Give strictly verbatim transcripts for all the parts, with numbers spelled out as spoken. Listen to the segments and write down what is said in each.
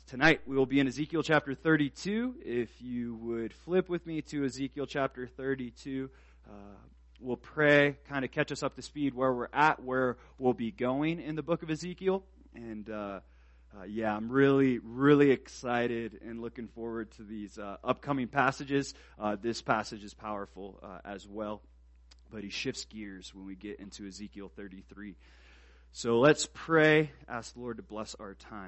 tonight we will be in Ezekiel chapter thirty-two. If you would flip with me to Ezekiel chapter thirty-two, uh, we'll pray, kind of catch us up to speed where we're at, where we'll be going in the book of Ezekiel. And uh, uh, yeah, I'm really, really excited and looking forward to these uh, upcoming passages. Uh, this passage is powerful uh, as well, but he shifts gears when we get into Ezekiel thirty-three. So let's pray, ask the Lord to bless our time.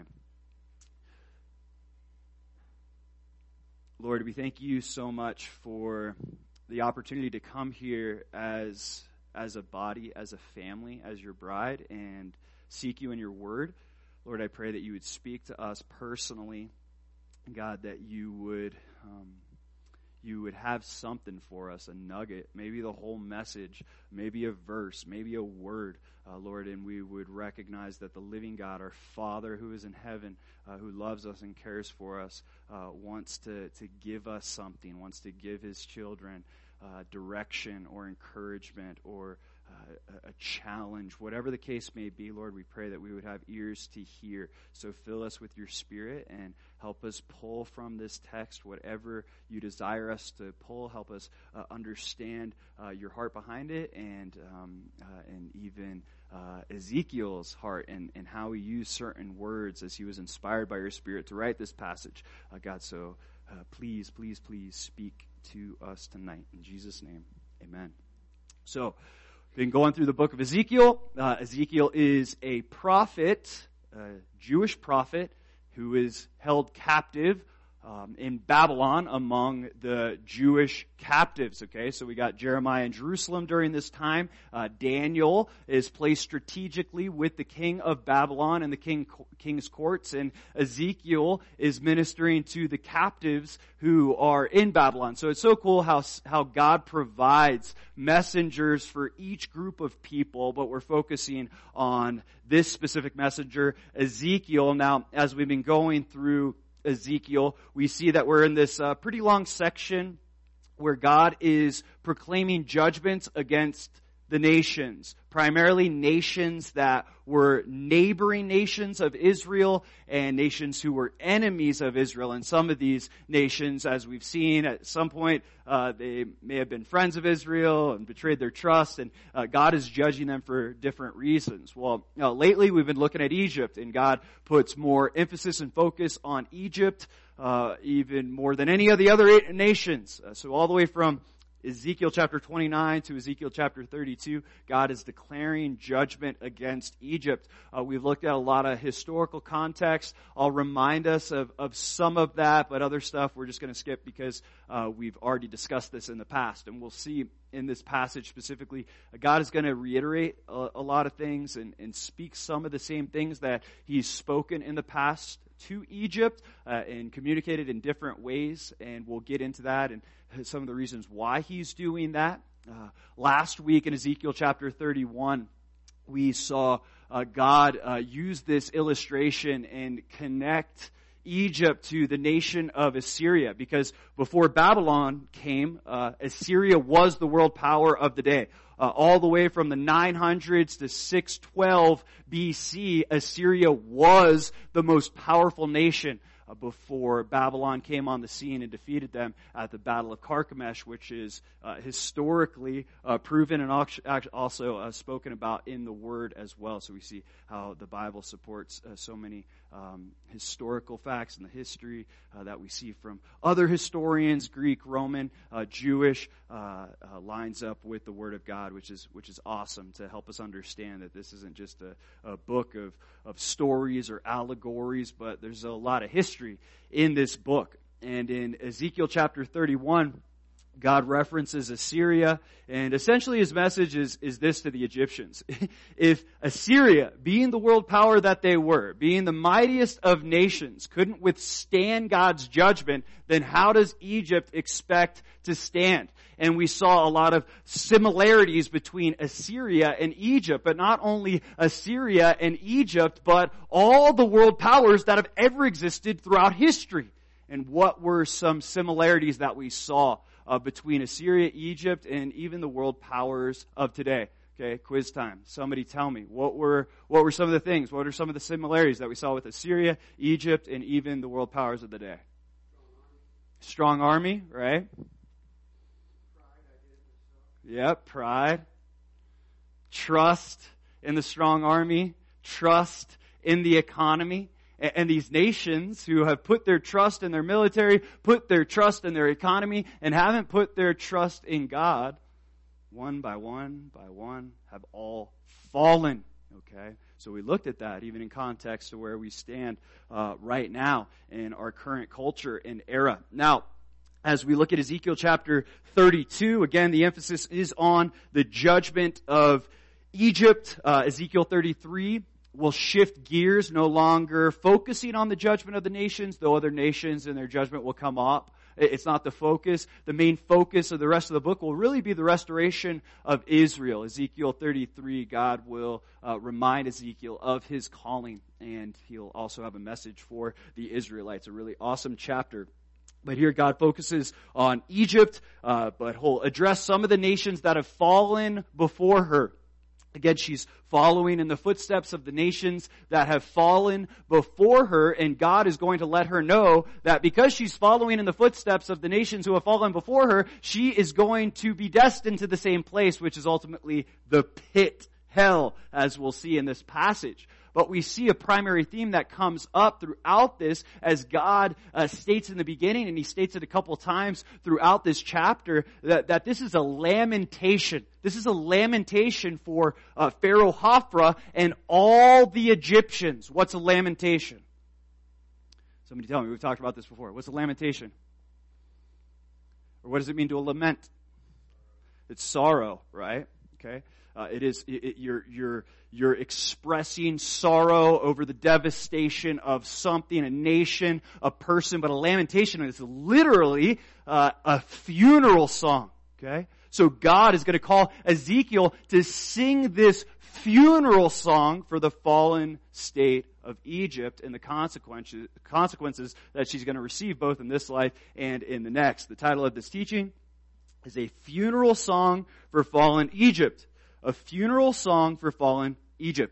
Lord, we thank you so much for the opportunity to come here as as a body, as a family, as your bride, and seek you in your word. Lord, I pray that you would speak to us personally, God, that you would um, you would have something for us, a nugget, maybe the whole message, maybe a verse, maybe a word, uh, Lord, and we would recognize that the living God, our Father who is in heaven, uh, who loves us and cares for us, uh, wants to, to give us something, wants to give his children uh, direction or encouragement or Uh, a challenge, whatever the case may be. Lord, we pray that we would have ears to hear. So fill us with your Spirit and help us pull from this text whatever you desire us to pull. Help us uh, understand uh, your heart behind it, and um, uh, and even uh, Ezekiel's heart and, and how he used certain words as he was inspired by your Spirit to write this passage. Uh, God, so uh, please, please, please speak to us tonight. In Jesus' name, amen. So, been going through the book of Ezekiel. Uh, Ezekiel is a prophet, a Jewish prophet, who is held captive um, in Babylon among the Jewish captives. Okay, so we got Jeremiah in Jerusalem during this time. Uh, Daniel is placed strategically with the king of Babylon and the king king's courts, and Ezekiel is ministering to the captives who are in Babylon. So it's so cool how how God provides messengers for each group of people, but we're focusing on this specific messenger, Ezekiel. Now, as we've been going through Ezekiel, we see that we're in this uh, pretty long section where God is proclaiming judgments against the nations, primarily nations that were neighboring nations of Israel and nations who were enemies of Israel. And some of these nations, as we've seen, at some point uh, they may have been friends of Israel and betrayed their trust, and uh, God is judging them for different reasons. Well, you know, lately we've been looking at Egypt, and God puts more emphasis and focus on Egypt, uh, even more than any of the other nations. Uh, so all the way from Ezekiel chapter twenty-nine to Ezekiel chapter thirty-two, God is declaring judgment against Egypt. Uh, we've looked at a lot of historical context. I'll remind us of, of some of that, but other stuff we're just going to skip because uh, we've already discussed this in the past. And we'll see in this passage specifically, uh, God is going to reiterate a, a lot of things and, and speak some of the same things that He's spoken in the past to Egypt uh, and communicated in different ways, and we'll get into that and some of the reasons why he's doing that. Uh, last week in Ezekiel chapter thirty-one, we saw uh, God uh, use this illustration and connect Egypt to the nation of Assyria, because before Babylon came, uh, Assyria was the world power of the day. Uh, all the way from the nine hundreds to six twelve B C, Assyria was the most powerful nation uh, before Babylon came on the scene and defeated them at the Battle of Carchemish, which is uh, historically uh, proven and also uh, spoken about in the Word as well. So we see how the Bible supports uh, so many um, historical facts in the history uh, that we see from other historians, Greek, Roman, uh, Jewish, uh, uh, lines up with the Word of God, which is which is awesome to help us understand that this isn't just a, a book of, of stories or allegories, but there's a lot of history in this book. And in Ezekiel chapter thirty-one, God references Assyria, and essentially his message is, is this to the Egyptians. If Assyria, being the world power that they were, being the mightiest of nations, couldn't withstand God's judgment, then how does Egypt expect to stand? And we saw a lot of similarities between Assyria and Egypt, but not only Assyria and Egypt, but all the world powers that have ever existed throughout history. And what were some similarities that we saw Uh, between Assyria, Egypt, and even the world powers of today? Okay, quiz time. Somebody tell me, what were what were some of the things? What are some of the similarities that we saw with Assyria, Egypt, and even the world powers of the day? Strong army, right? Yep, pride. Trust in the strong army. Trust in the economy. And these nations who have put their trust in their military, put their trust in their economy, and haven't put their trust in God, one by one by one, have all fallen. Okay? So we looked at that even in context to where we stand uh, right now in our current culture and era. Now, as we look at Ezekiel chapter thirty-two, again, the emphasis is on the judgment of Egypt. Uh, Ezekiel thirty-three will shift gears, no longer focusing on the judgment of the nations, though other nations and their judgment will come up. It's not the focus. The main focus of the rest of the book will really be the restoration of Israel. Ezekiel thirty-three, God will uh, remind Ezekiel of his calling, and he'll also have a message for the Israelites. A really awesome chapter. But here God focuses on Egypt, uh, but he'll address some of the nations that have fallen before her. Again, she's following in the footsteps of the nations that have fallen before her, and God is going to let her know that because she's following in the footsteps of the nations who have fallen before her, she is going to be destined to the same place, which is ultimately the pit, hell, as we'll see in this passage. But we see a primary theme that comes up throughout this as God uh, states in the beginning, and he states it a couple times throughout this chapter, that, that this is a lamentation. This is a lamentation for uh, Pharaoh Hophra and all the Egyptians. What's a lamentation? Somebody tell me. We've talked about this before. What's a lamentation? Or what does it mean to lament? It's sorrow, right? Okay. Uh, it is, it, it, you're, you're, you're expressing sorrow over the devastation of something, a nation, a person, but a lamentation is literally uh, a funeral song, okay? So God is going to call Ezekiel to sing this funeral song for the fallen state of Egypt and the consequences, consequences that she's going to receive both in this life and in the next. The title of this teaching is A Funeral Song for Fallen Egypt. A funeral song for fallen Egypt.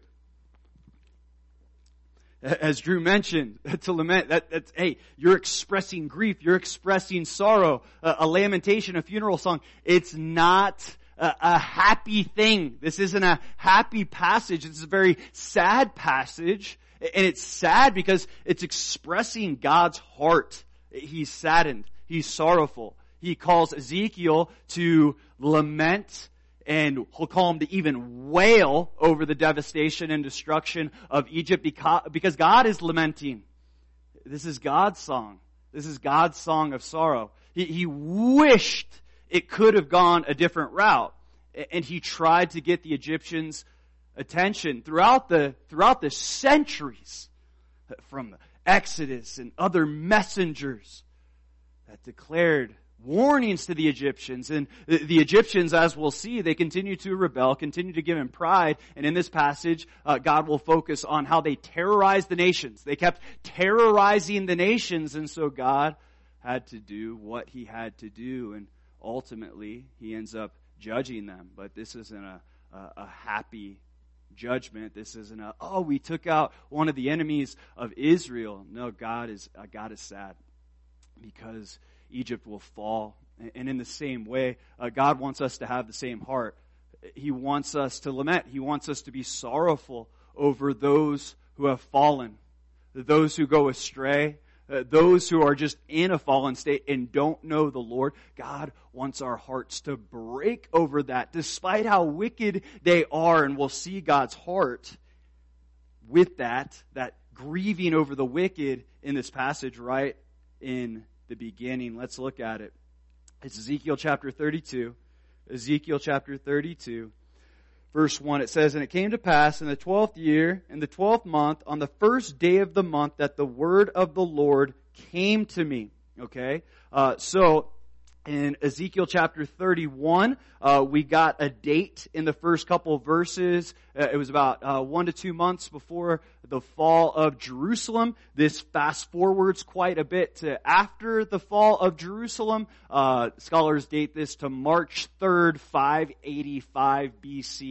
As Drew mentioned, to lament, that, that's, hey, you're expressing grief, you're expressing sorrow, a, a lamentation, a funeral song. It's not a, a happy thing. This isn't a happy passage. It's a very sad passage. And it's sad because it's expressing God's heart. He's saddened. He's sorrowful. He calls Ezekiel to lament, and he'll call him to even wail over the devastation and destruction of Egypt because God is lamenting. This is God's song. This is God's song of sorrow. He, he wished it could have gone a different route. And he tried to get the Egyptians' attention throughout the, throughout the centuries, from the Exodus and other messengers that declared warnings to the Egyptians. And the, the Egyptians, as we'll see, they continue to rebel, continue to give him pride. And in this passage, uh, God will focus on how they terrorized the nations. They kept terrorizing the nations, and so God had to do what he had to do. And ultimately, he ends up judging them. But this isn't a, a, a happy judgment. This isn't a, oh, we took out one of the enemies of Israel. No, God is, uh, God is sad because Egypt will fall. And in the same way, uh, God wants us to have the same heart. He wants us to lament. He wants us to be sorrowful over those who have fallen, those who go astray, uh, those who are just in a fallen state and don't know the Lord. God wants our hearts to break over that, despite how wicked they are. And we'll see God's heart with that, that grieving over the wicked in this passage right in the beginning. Let's look at it. It's Ezekiel chapter thirty-two. Ezekiel chapter thirty-two, verse one. It says, "And it came to pass in the twelfth year, in the twelfth month, on the first day of the month, that the word of the Lord came to me." Okay? Uh, so, in Ezekiel chapter thirty-one, uh, we got a date in the first couple of verses. Uh, it was about uh, one to two months before the fall of Jerusalem. This fast forwards quite a bit to after the fall of Jerusalem. Uh, scholars date this to March third, five eighty-five B C.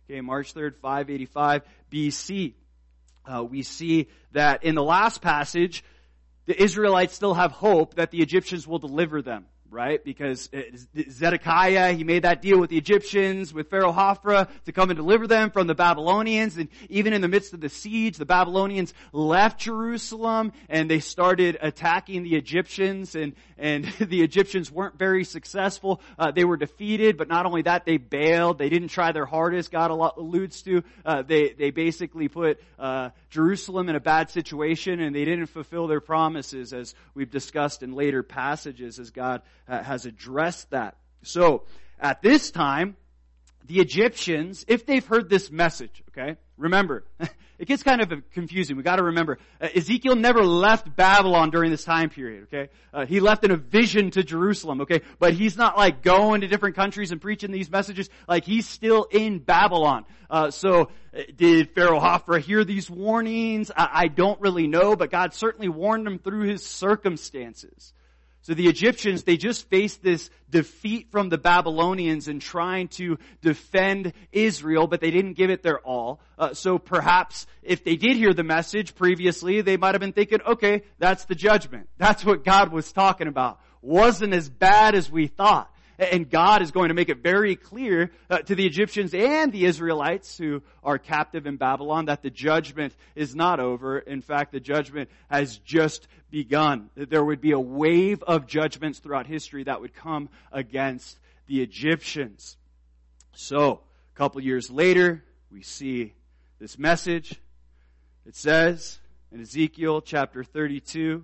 Okay, March third, five eighty-five B C. Uh, we see that in the last passage, the Israelites still have hope that the Egyptians will deliver them, right? Because Zedekiah, he made that deal with the Egyptians, with Pharaoh Hophra, to come and deliver them from the Babylonians. And even in the midst of the siege, the Babylonians left Jerusalem and they started attacking the Egyptians. And, and the Egyptians weren't very successful. Uh, they were defeated, but not only that, they bailed. They didn't try their hardest, God alludes to. Uh, they, they basically put uh, Jerusalem in a bad situation, and they didn't fulfill their promises, as we've discussed in later passages, as God uh, has addressed that. So, at this time, the Egyptians, if they've heard this message, okay, remember, it gets kind of confusing. We got to remember, uh, Ezekiel never left Babylon during this time period, okay? Uh, he left in a vision to Jerusalem, okay? But he's not like going to different countries and preaching these messages. Like, he's still in Babylon. Uh, so, uh, did Pharaoh Hophra hear these warnings? I, I don't really know, but God certainly warned him through his circumstances. So the Egyptians, they just faced this defeat from the Babylonians in trying to defend Israel, but they didn't give it their all. Uh, so perhaps if they did hear the message previously, they might have been thinking, okay, that's the judgment. That's what God was talking about. Wasn't as bad as we thought. And God is going to make it very clear uh, to the Egyptians and the Israelites who are captive in Babylon that the judgment is not over. In fact, the judgment has just begun. There would be a wave of judgments throughout history that would come against the Egyptians. So, a couple years later, we see this message. It says in Ezekiel chapter thirty-two,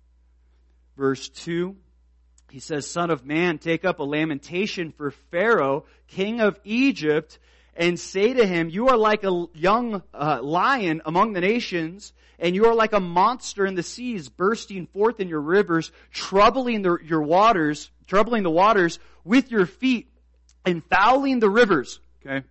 verse two, he says, "Son of man, take up a lamentation for Pharaoh, king of Egypt, and say to him, you are like a young uh, lion among the nations, and you are like a monster in the seas, bursting forth in your rivers, troubling the, your waters, troubling the waters with your feet, and fouling the rivers." Okay.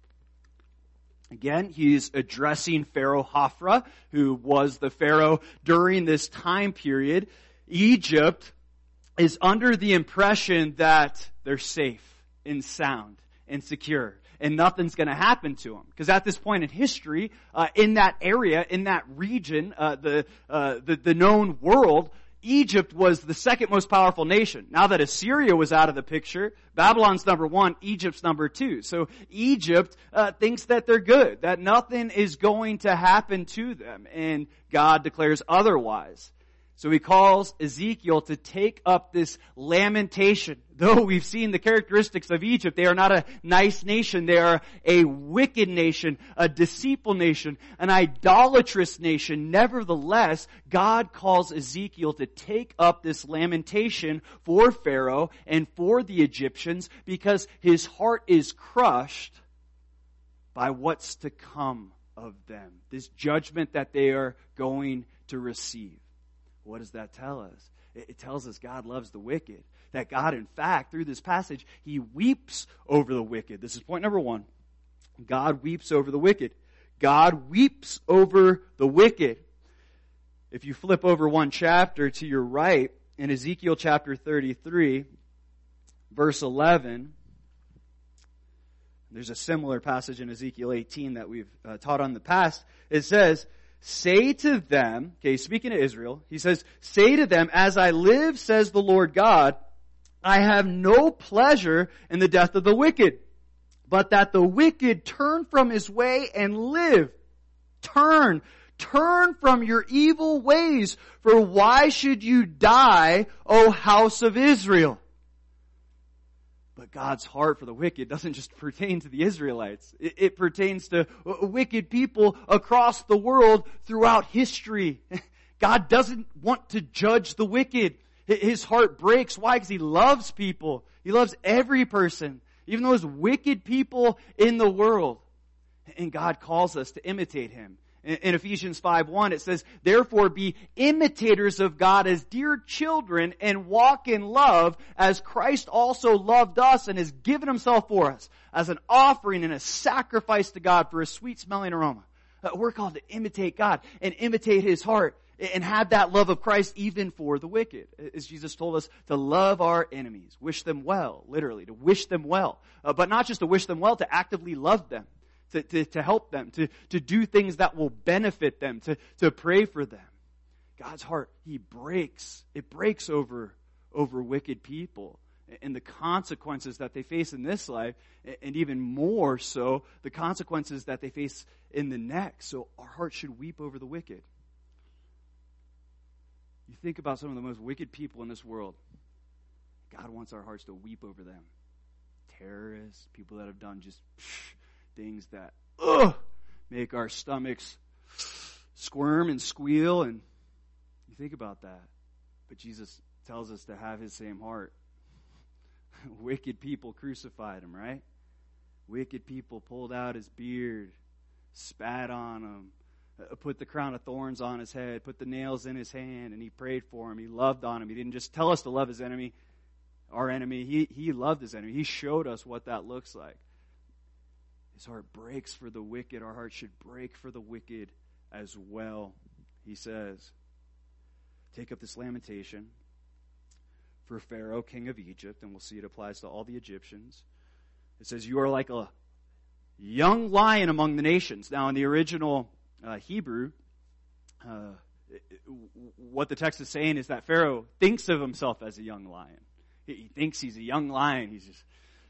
Again, he's addressing Pharaoh Hophra, who was the Pharaoh during this time period. Egypt is under the impression that they're safe and sound and secure and nothing's going to happen to them. Because at this point in history, uh, in that area, in that region, uh, the, uh, the the known world, Egypt was the second most powerful nation. Now that Assyria was out of the picture, Babylon's number one, Egypt's number two. So Egypt uh, thinks that they're good, that nothing is going to happen to them, and God declares otherwise. So he calls Ezekiel to take up this lamentation. Though we've seen the characteristics of Egypt, they are not a nice nation. They are a wicked nation, a deceitful nation, an idolatrous nation. Nevertheless, God calls Ezekiel to take up this lamentation for Pharaoh and for the Egyptians because his heart is crushed by what's to come of them. This judgment that they are going to receive. What does that tell us? It tells us God loves the wicked. That God, in fact, through this passage, He weeps over the wicked. This is point number one. God weeps over the wicked. God weeps over the wicked. If you flip over one chapter to your right, in Ezekiel chapter thirty-three, verse eleven, there's a similar passage in Ezekiel eighteen that we've uh, taught on in the past. It says, "Say to them," okay, speaking to Israel, he says, "Say to them, as I live, says the Lord God, I have no pleasure in the death of the wicked, but that the wicked turn from his way and live." Turn, turn from your evil ways, for why should you die, O house of Israel? But God's heart for the wicked doesn't just pertain to the Israelites. It, it pertains to wicked people across the world throughout history. God doesn't want to judge the wicked. His heart breaks. Why? Because He loves people. He loves every person, even those wicked people in the world. And God calls us to imitate Him. In Ephesians five one, it says, "Therefore be imitators of God as dear children and walk in love as Christ also loved us and has given Himself for us as an offering and a sacrifice to God for a sweet smelling aroma." We're called to imitate God and imitate His heart and have that love of Christ even for the wicked. As Jesus told us to love our enemies, wish them well, literally, to wish them well. Uh, but not just to wish them well, to actively love them. to, to, to help them, to, to do things that will benefit them, to, to pray for them. God's heart, He breaks. It breaks over, over wicked people and the consequences that they face in this life, and even more so, the consequences that they face in the next. So our heart should weep over the wicked. You think about some of the most wicked people in this world. God wants our hearts to weep over them. Terrorists, people that have done just psh, things that ugh, make our stomachs squirm and squeal. And you think about that. But Jesus tells us to have His same heart. Wicked people crucified Him, right? Wicked people pulled out His beard, spat on Him, put the crown of thorns on His head, put the nails in His hand, and He prayed for him. He loved on him. He didn't just tell us to love His enemy, our enemy. He, he loved His enemy. He showed us what that looks like. His heart breaks for the wicked. Our heart should break for the wicked as well. He says, take up this lamentation for Pharaoh, king of Egypt, and we'll see it applies to all the Egyptians. It says, you are like a young lion among the nations. Now, in the original uh, Hebrew, uh, what the text is saying is that Pharaoh thinks of himself as a young lion. He, he thinks he's a young lion. He's just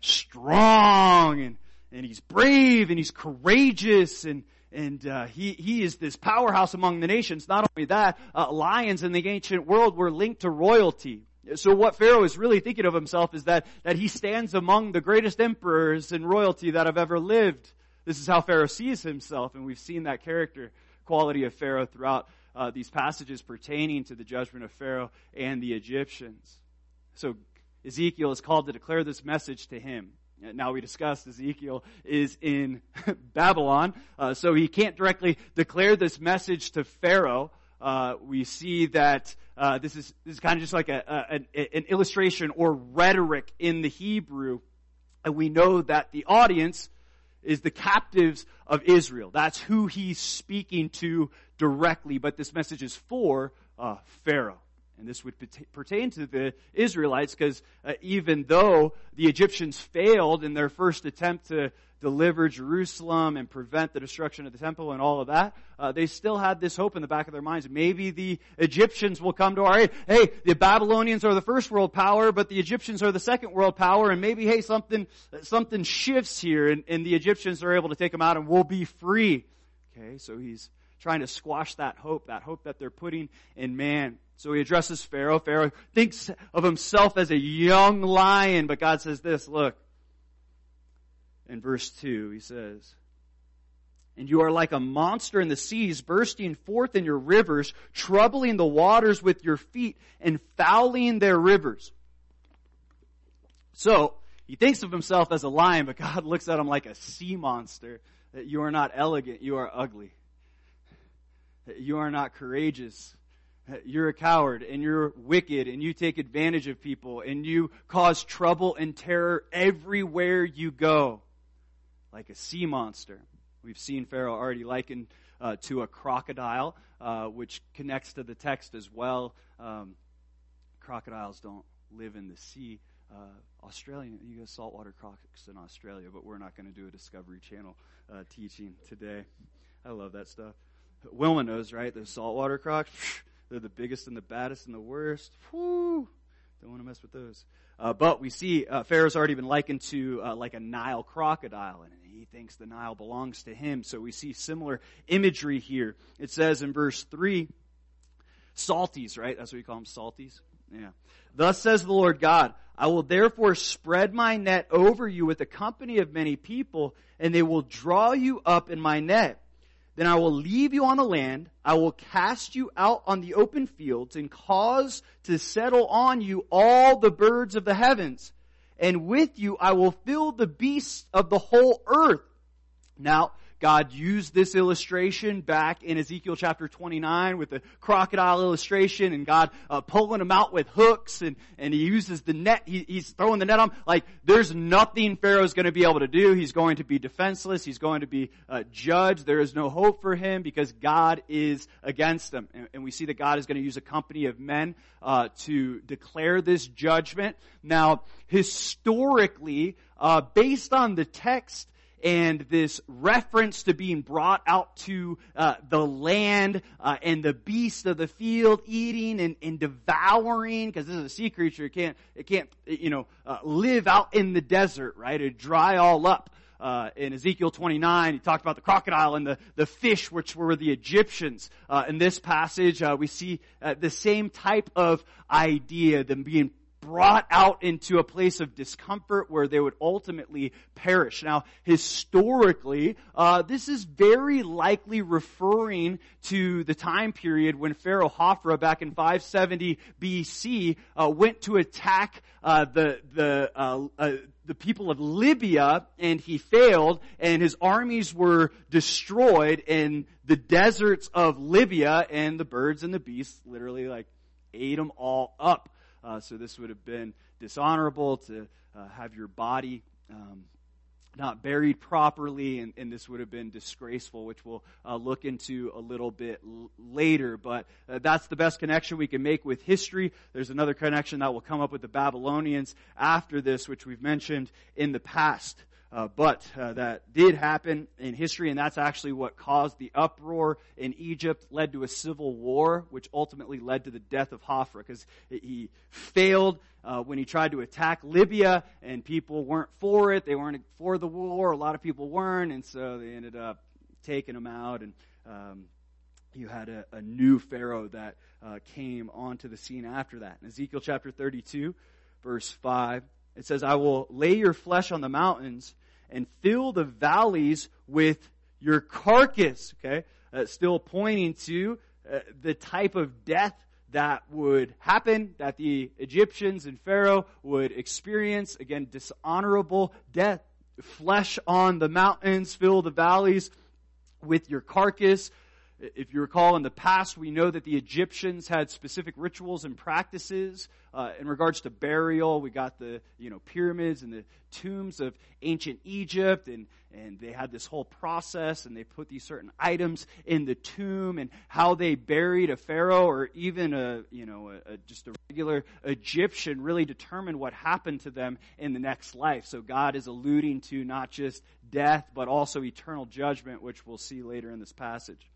strong, and, and he's brave, and he's courageous, and And uh, he, he is this powerhouse among the nations. Not only that, uh, lions in the ancient world were linked to royalty. So what Pharaoh is really thinking of himself is that, that he stands among the greatest emperors and royalty that have ever lived. This is how Pharaoh sees himself, and we've seen that character quality of Pharaoh throughout uh, these passages pertaining to the judgment of Pharaoh and the Egyptians. So Ezekiel is called to declare this message to him. Now, we discussed Ezekiel is in Babylon, uh, so he can't directly declare this message to Pharaoh. Uh, we see that uh, this is this is kind of just like a, a an, an illustration or rhetoric in the Hebrew, and we know that the audience is the captives of Israel. That's who he's speaking to directly, but this message is for uh, Pharaoh. And this would pertain to the Israelites because uh, even though the Egyptians failed in their first attempt to deliver Jerusalem and prevent the destruction of the temple and all of that, uh, they still had this hope in the back of their minds. Maybe the Egyptians will come to our aid. Hey, the Babylonians are the first world power, but the Egyptians are the second world power. And maybe, hey, something something shifts here and, and the Egyptians are able to take them out and we'll be free. Okay, so he's trying to squash that hope, that hope that they're putting in man. So he addresses Pharaoh. Pharaoh thinks of himself as a young lion, but God says this, look. In verse two, he says, and you are like a monster in the seas, bursting forth in your rivers, troubling the waters with your feet, and fouling their rivers. So, he thinks of himself as a lion, but God looks at him like a sea monster. That you are not elegant, you are ugly. That you are not courageous. You're a coward, and you're wicked, and you take advantage of people, and you cause trouble and terror everywhere you go. Like a sea monster. We've seen Pharaoh already likened uh, to a crocodile, uh, which connects to the text as well. Um, crocodiles don't live in the sea. Uh, Australian, you got saltwater crocs in Australia, but we're not going to do a Discovery Channel uh, teaching today. I love that stuff. Wilma knows, right? The saltwater crocs, they're the biggest and the baddest and the worst. Whew. Don't want to mess with those. Uh, but we see uh, Pharaoh's already been likened to uh, like a Nile crocodile, and he thinks the Nile belongs to him. So we see similar imagery here. It says in verse three, salties, right? That's what we call them, salties. Yeah. Thus says the Lord God, I will therefore spread my net over you with a company of many people, and they will draw you up in my net. Then I will leave you on the land, I will cast you out on the open fields, and cause to settle on you all the birds of the heavens. And with you I will fill the beasts of the whole earth. Now, God used this illustration back in Ezekiel chapter twenty-nine with the crocodile illustration, and God uh, pulling them out with hooks, and, and he uses the net, he, he's throwing the net on. Like, there's nothing Pharaoh's going to be able to do. He's going to be defenseless. He's going to be uh, judged. There is no hope for him because God is against him. And, and we see that God is going to use a company of men uh, to declare this judgment. Now, historically, uh, based on the text, and this reference to being brought out to uh, the land uh, and the beasts of the field eating and, and devouring, because this is a sea creature. It can't, it can't, you know, uh, live out in the desert, right? It'd dry all up. Uh, in Ezekiel twenty-nine, he talked about the crocodile and the, the fish, which were the Egyptians. Uh, in this passage, uh, we see uh, the same type of idea, them being brought out into a place of discomfort where they would ultimately perish. Now, historically, uh, this is very likely referring to the time period when Pharaoh Hophra, back in five seventy B C, uh, went to attack uh, the the uh, uh, the people of Libya, and he failed, and his armies were destroyed in the deserts of Libya, and the birds and the beasts literally like ate them all up. Uh, so this would have been dishonorable to uh, have your body um, not buried properly, and, and this would have been disgraceful, which we'll uh, look into a little bit l- later. But uh, that's the best connection we can make with history. There's another connection that will come up with the Babylonians after this, which we've mentioned in the past. Uh, but uh, that did happen in history, and that's actually what caused the uproar in Egypt, led to a civil war, which ultimately led to the death of Hophra, because he failed uh, when he tried to attack Libya, and people weren't for it. They weren't for the war. A lot of people weren't, and so they ended up taking him out, and um, you had a, a new Pharaoh that uh, came onto the scene after that. In Ezekiel chapter thirty-two, verse five, it says, "I will lay your flesh on the mountains and fill the valleys with your carcass." Okay, uh, still pointing to uh, the type of death that would happen, that the Egyptians and Pharaoh would experience. Again, dishonorable death. Flesh on the mountains, fill the valleys with your carcass. If you recall, in the past, we know that the Egyptians had specific rituals and practices uh, in regards to burial. We got the, you know, pyramids and the tombs of ancient Egypt, and, and they had this whole process, and they put these certain items in the tomb, and how they buried a pharaoh or even a, you know, a, a, just a regular Egyptian really determined what happened to them in the next life. So God is alluding to not just death, but also eternal judgment, which we'll see later in this passage.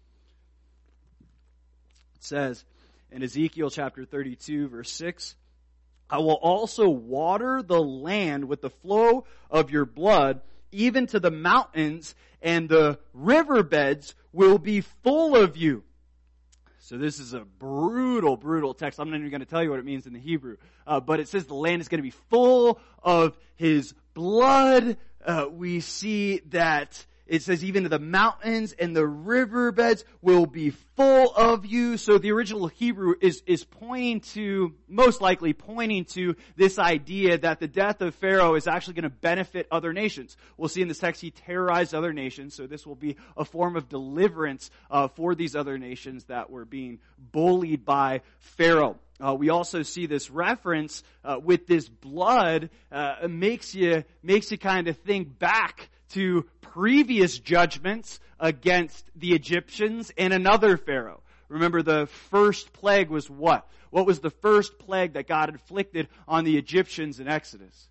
It says in Ezekiel chapter thirty-two, verse six, "I will also water the land with the flow of your blood, even to the mountains, and the riverbeds will be full of you." So this is a brutal, brutal text. I'm not even going to tell you what it means in the Hebrew. Uh, but it says the land is going to be full of His blood. Uh, we see that it says even to the mountains and the riverbeds will be full of you. So the original Hebrew is, is pointing to, most likely pointing to this idea that the death of Pharaoh is actually going to benefit other nations. We'll see in this text he terrorized other nations. So this will be a form of deliverance uh, for these other nations that were being bullied by Pharaoh. Uh, we also see this reference uh, with this blood uh, makes you makes you kind of think back to previous judgments against the Egyptians and another Pharaoh. Remember, the first plague was what? What was the first plague that God inflicted on the Egyptians in Exodus?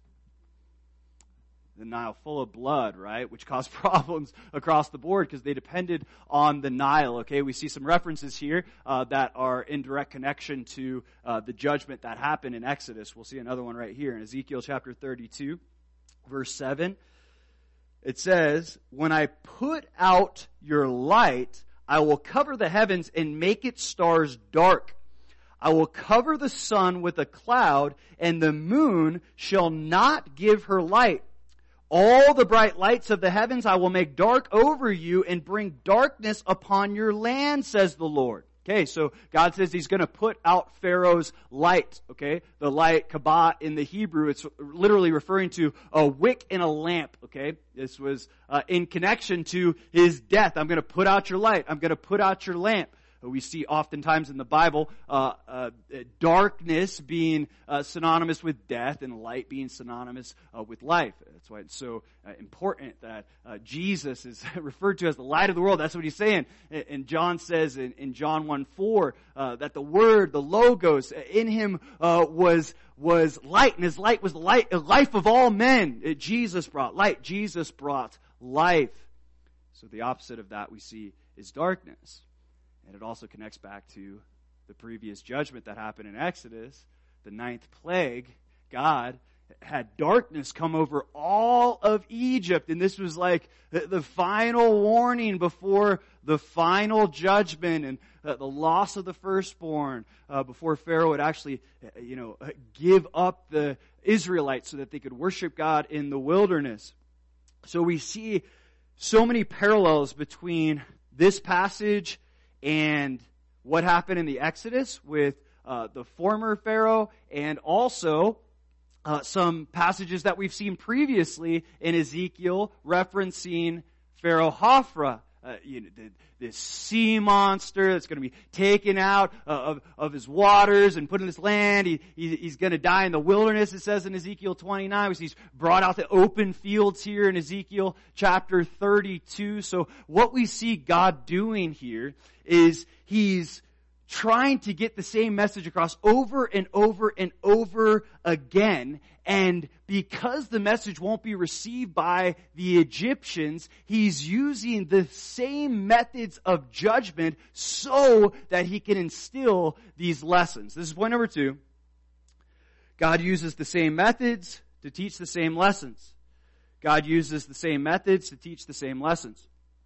The Nile, full of blood, right? Which caused problems across the board because they depended on the Nile, okay? We see some references here uh, that are in direct connection to uh, the judgment that happened in Exodus. We'll see another one right here in Ezekiel chapter thirty-two, verse seven. It says, "When I put out your light, I will cover the heavens and make its stars dark. I will cover the sun with a cloud, and the moon shall not give her light. All the bright lights of the heavens I will make dark over you and bring darkness upon your land, says the Lord." Okay, so God says He's going to put out Pharaoh's light, okay? The light, kabah in the Hebrew, it's literally referring to a wick in a lamp, okay? This was uh, in connection to His death. I'm going to put out your light. I'm going to put out your lamp. We see oftentimes in the Bible uh, uh, darkness being uh, synonymous with death and light being synonymous uh, with life. That's why it's so uh, important that uh, Jesus is referred to as the light of the world. That's what He's saying. And John says in, in John one four uh, that the Word, the Logos, in Him uh, was was light, and His light was the light, life of all men. Jesus brought light. Jesus brought life. So the opposite of that we see is darkness. And it also connects back to the previous judgment that happened in Exodus, the ninth plague. God had darkness come over all of Egypt, and this was like the, the final warning before the final judgment and uh, the loss of the firstborn, uh, before Pharaoh would actually, uh, you know, give up the Israelites so that they could worship God in the wilderness. So we see so many parallels between this passage and what happened in the Exodus with uh, the former Pharaoh, and also Uh, some passages that we've seen previously in Ezekiel referencing Pharaoh Hophra, uh, you know, the, this sea monster that's going to be taken out uh, of, of his waters and put in this land. He, he, he's going to die in the wilderness, it says in Ezekiel twenty-nine. He's brought out the open fields here in Ezekiel chapter thirty-two. So what we see God doing here is He's trying to get the same message across over and over and over again. And because the message won't be received by the Egyptians, He's using the same methods of judgment so that He can instill these lessons. This is point number two. God uses the same methods to teach the same lessons. God uses the same methods to teach the same lessons.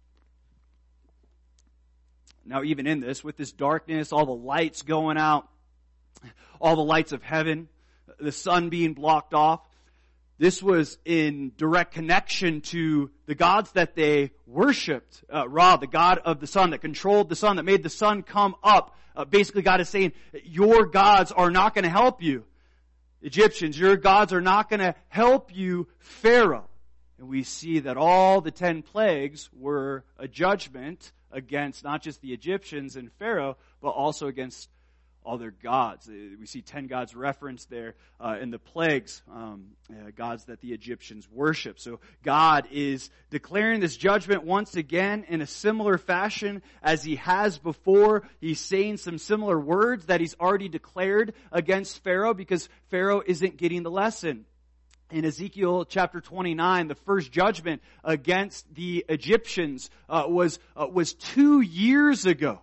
Now, even in this, with this darkness, all the lights going out, all the lights of heaven, the sun being blocked off, this was in direct connection to the gods that they worshipped. Uh, Ra, the god of the sun, that controlled the sun, that made the sun come up. Uh, basically, God is saying, your gods are not going to help you, Egyptians. Your gods are not going to help you, Pharaoh. And we see that all the ten plagues were a judgment against not just the Egyptians and Pharaoh, but also against all their gods. We see ten gods referenced there uh, in the plagues, um, uh, gods that the Egyptians worship. So God is declaring this judgment once again in a similar fashion as He has before. He's saying some similar words that He's already declared against Pharaoh, because Pharaoh isn't getting the lesson. In Ezekiel chapter twenty-nine, the first judgment against the Egyptians uh, was uh, was two years ago.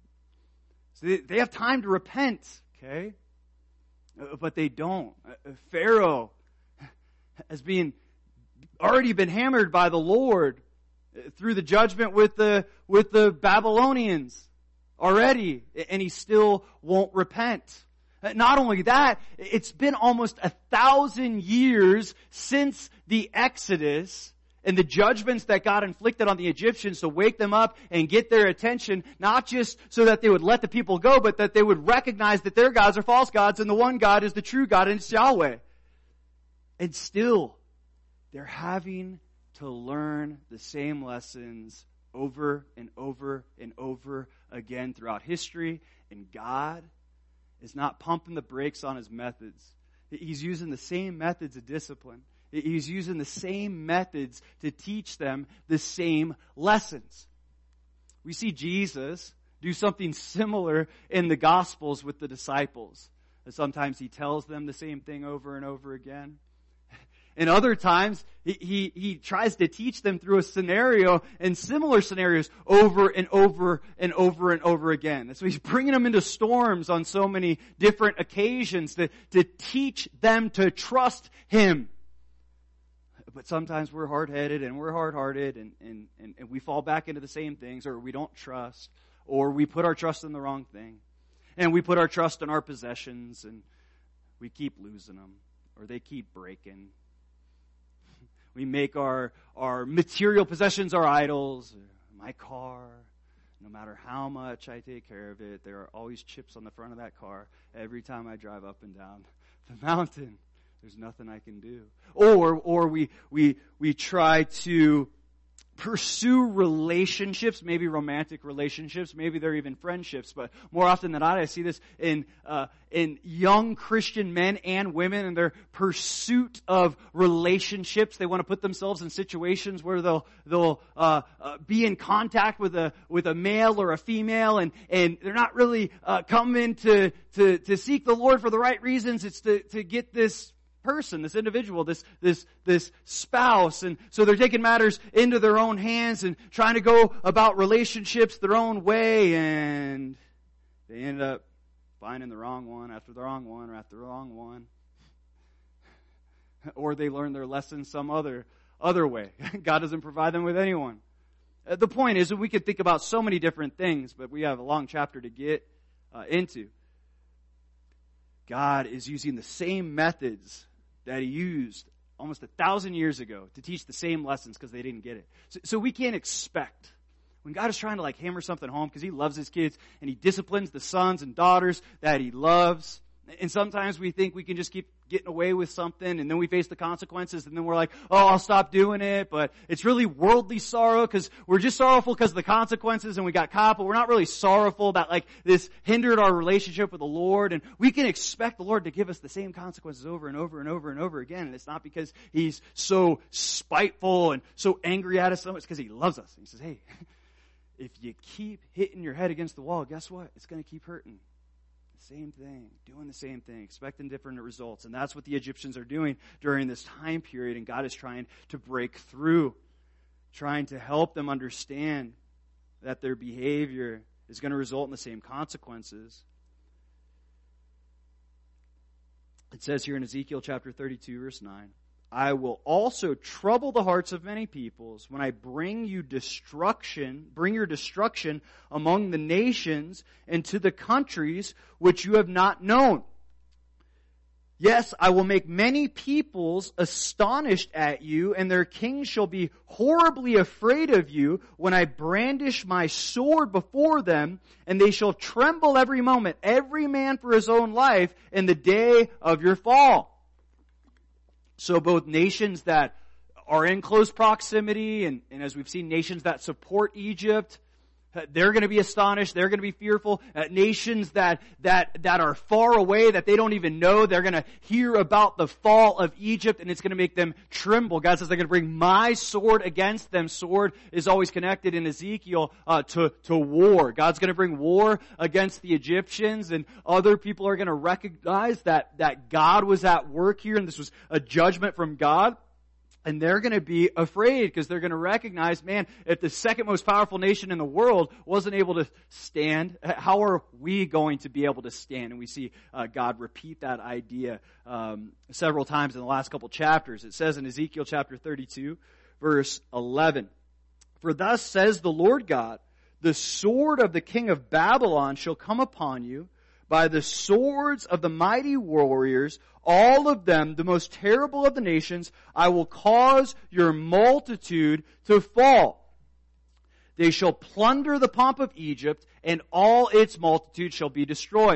So they, they have time to repent, okay? Uh, but they don't. Uh, Pharaoh has been already been hammered by the Lord uh, through the judgment with the with the Babylonians already, and he still won't repent. Not only that, it's been almost a thousand years since the Exodus and the judgments that God inflicted on the Egyptians to wake them up and get their attention, not just so that they would let the people go, but that they would recognize that their gods are false gods and the one God is the true God, and it's Yahweh. And still, they're having to learn the same lessons over and over and over again throughout history, and God is not pumping the brakes on His methods. He's using the same methods of discipline. He's using the same methods to teach them the same lessons. We see Jesus do something similar in the Gospels with the disciples. Sometimes He tells them the same thing over and over again. And other times, he, he, he tries to teach them through a scenario and similar scenarios over and over and over and over again. So He's bringing them into storms on so many different occasions to, to teach them to trust Him. But sometimes we're hard-headed and we're hard-hearted and, and, and, and we fall back into the same things, or we don't trust, or we put our trust in the wrong thing. And we put our trust in our possessions and we keep losing them, or they keep breaking. We make our, our material possessions our idols. My car, no matter how much I take care of it, there are always chips on the front of that car every time I drive up and down the mountain. There's nothing I can do. Or or we we we try to pursue relationships, maybe romantic relationships, maybe they're even friendships, but more often than not, I see this in uh, in young Christian men and women in their pursuit of relationships. They want to put themselves in situations where they'll they'll uh, uh, be in contact with a with a male or a female, and and they're not really uh, coming to to to seek the Lord for the right reasons. It's to to get this person, this individual, this, this, this spouse. And so they're taking matters into their own hands and trying to go about relationships their own way. And they end up finding the wrong one after the wrong one or after the wrong one. Or they learn their lesson some other, other way. God doesn't provide them with anyone. The point is that we could think about so many different things, but we have a long chapter to get uh, into. God is using the same methods that He used almost a thousand years ago to teach the same lessons because they didn't get it. So, so we can't expect, when God is trying to like hammer something home because He loves His kids and He disciplines the sons and daughters that He loves. And sometimes we think we can just keep getting away with something and then we face the consequences and then we're like, oh, I'll stop doing it. But it's really worldly sorrow because we're just sorrowful because of the consequences and we got caught, but we're not really sorrowful that like this hindered our relationship with the Lord. And we can expect the Lord to give us the same consequences over and over and over and over again. And it's not because He's so spiteful and so angry at us. It's because He loves us. And He says, hey, if you keep hitting your head against the wall, guess what? It's going to keep hurting. Same thing, doing the same thing, expecting different results. And that's what the Egyptians are doing during this time period. And God is trying to break through, trying to help them understand that their behavior is going to result in the same consequences. It says here in Ezekiel chapter thirty-two, verse nine, I will also trouble the hearts of many peoples when I bring you destruction, bring your destruction among the nations and to the countries which you have not known. Yes, I will make many peoples astonished at you, and their kings shall be horribly afraid of you when I brandish my sword before them, and they shall tremble every moment, every man for his own life, in the day of your fall. So both nations that are in close proximity, and, and as we've seen, nations that support Egypt, they're going to be astonished. They're going to be fearful. Uh, nations that that that are far away, that they don't even know, they're going to hear about the fall of Egypt, and it's going to make them tremble. God says, I'm going to bring my sword against them. Sword is always connected in Ezekiel uh, to to war. God's going to bring war against the Egyptians, and other people are going to recognize that that God was at work here, and this was a judgment from God. And they're going to be afraid because they're going to recognize, man, if the second most powerful nation in the world wasn't able to stand, how are we going to be able to stand? And we see uh, God repeat that idea um, several times in the last couple chapters. It says in Ezekiel chapter thirty-two, verse eleven, for thus says the Lord God, the sword of the king of Babylon shall come upon you, by the swords of the mighty warriors, all of them, the most terrible of the nations, I will cause your multitude to fall. They shall plunder the pomp of Egypt, and all its multitude shall be destroyed.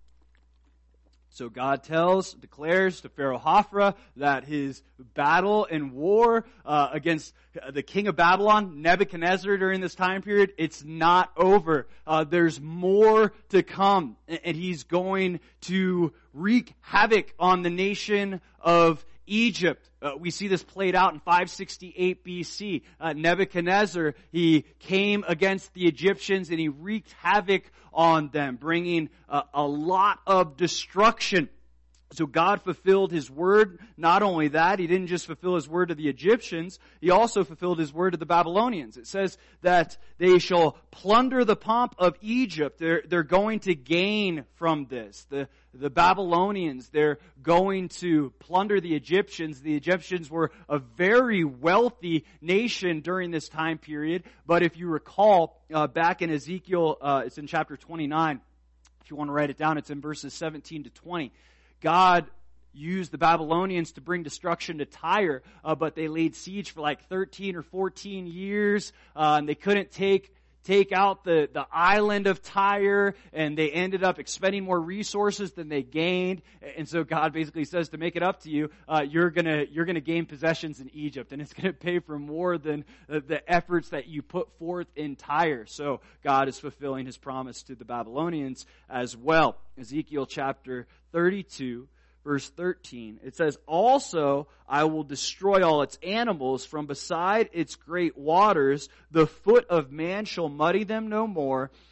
So God tells, declares to Pharaoh Hophra that his battle and war uh, against the king of Babylon, Nebuchadnezzar, during this time period, it's not over. Uh, there's more to come. And he's going to wreak havoc on the nation of Egypt. Uh, we see this played out in five sixty-eight B C. Uh, Nebuchadnezzar, he came against the Egyptians and he wreaked havoc on them, bringing uh, a lot of destruction. So God fulfilled His word. Not only that, He didn't just fulfill His word to the Egyptians, He also fulfilled His word to the Babylonians. It says that they shall plunder the pomp of Egypt. They're, they're going to gain from this. The, the Babylonians, they're going to plunder the Egyptians. The Egyptians were a very wealthy nation during this time period. But if you recall, uh, back in Ezekiel, uh, it's in chapter twenty-nine. If you want to write it down, it's in verses seventeen to twenty. God used the Babylonians to bring destruction to Tyre, uh, but they laid siege for like thirteen or fourteen years, uh, and they couldn't take take out the, the island of Tyre, and they ended up expending more resources than they gained. And so God basically says, to make it up to you, uh, you're gonna you're gonna gain possessions in Egypt, and it's gonna pay for more than uh, the efforts that you put forth in Tyre. So God is fulfilling His promise to the Babylonians as well. Ezekiel chapter thirty-two, verse thirteen. It says, also I will destroy all its animals from beside its great waters. The foot of man shall muddy them no more.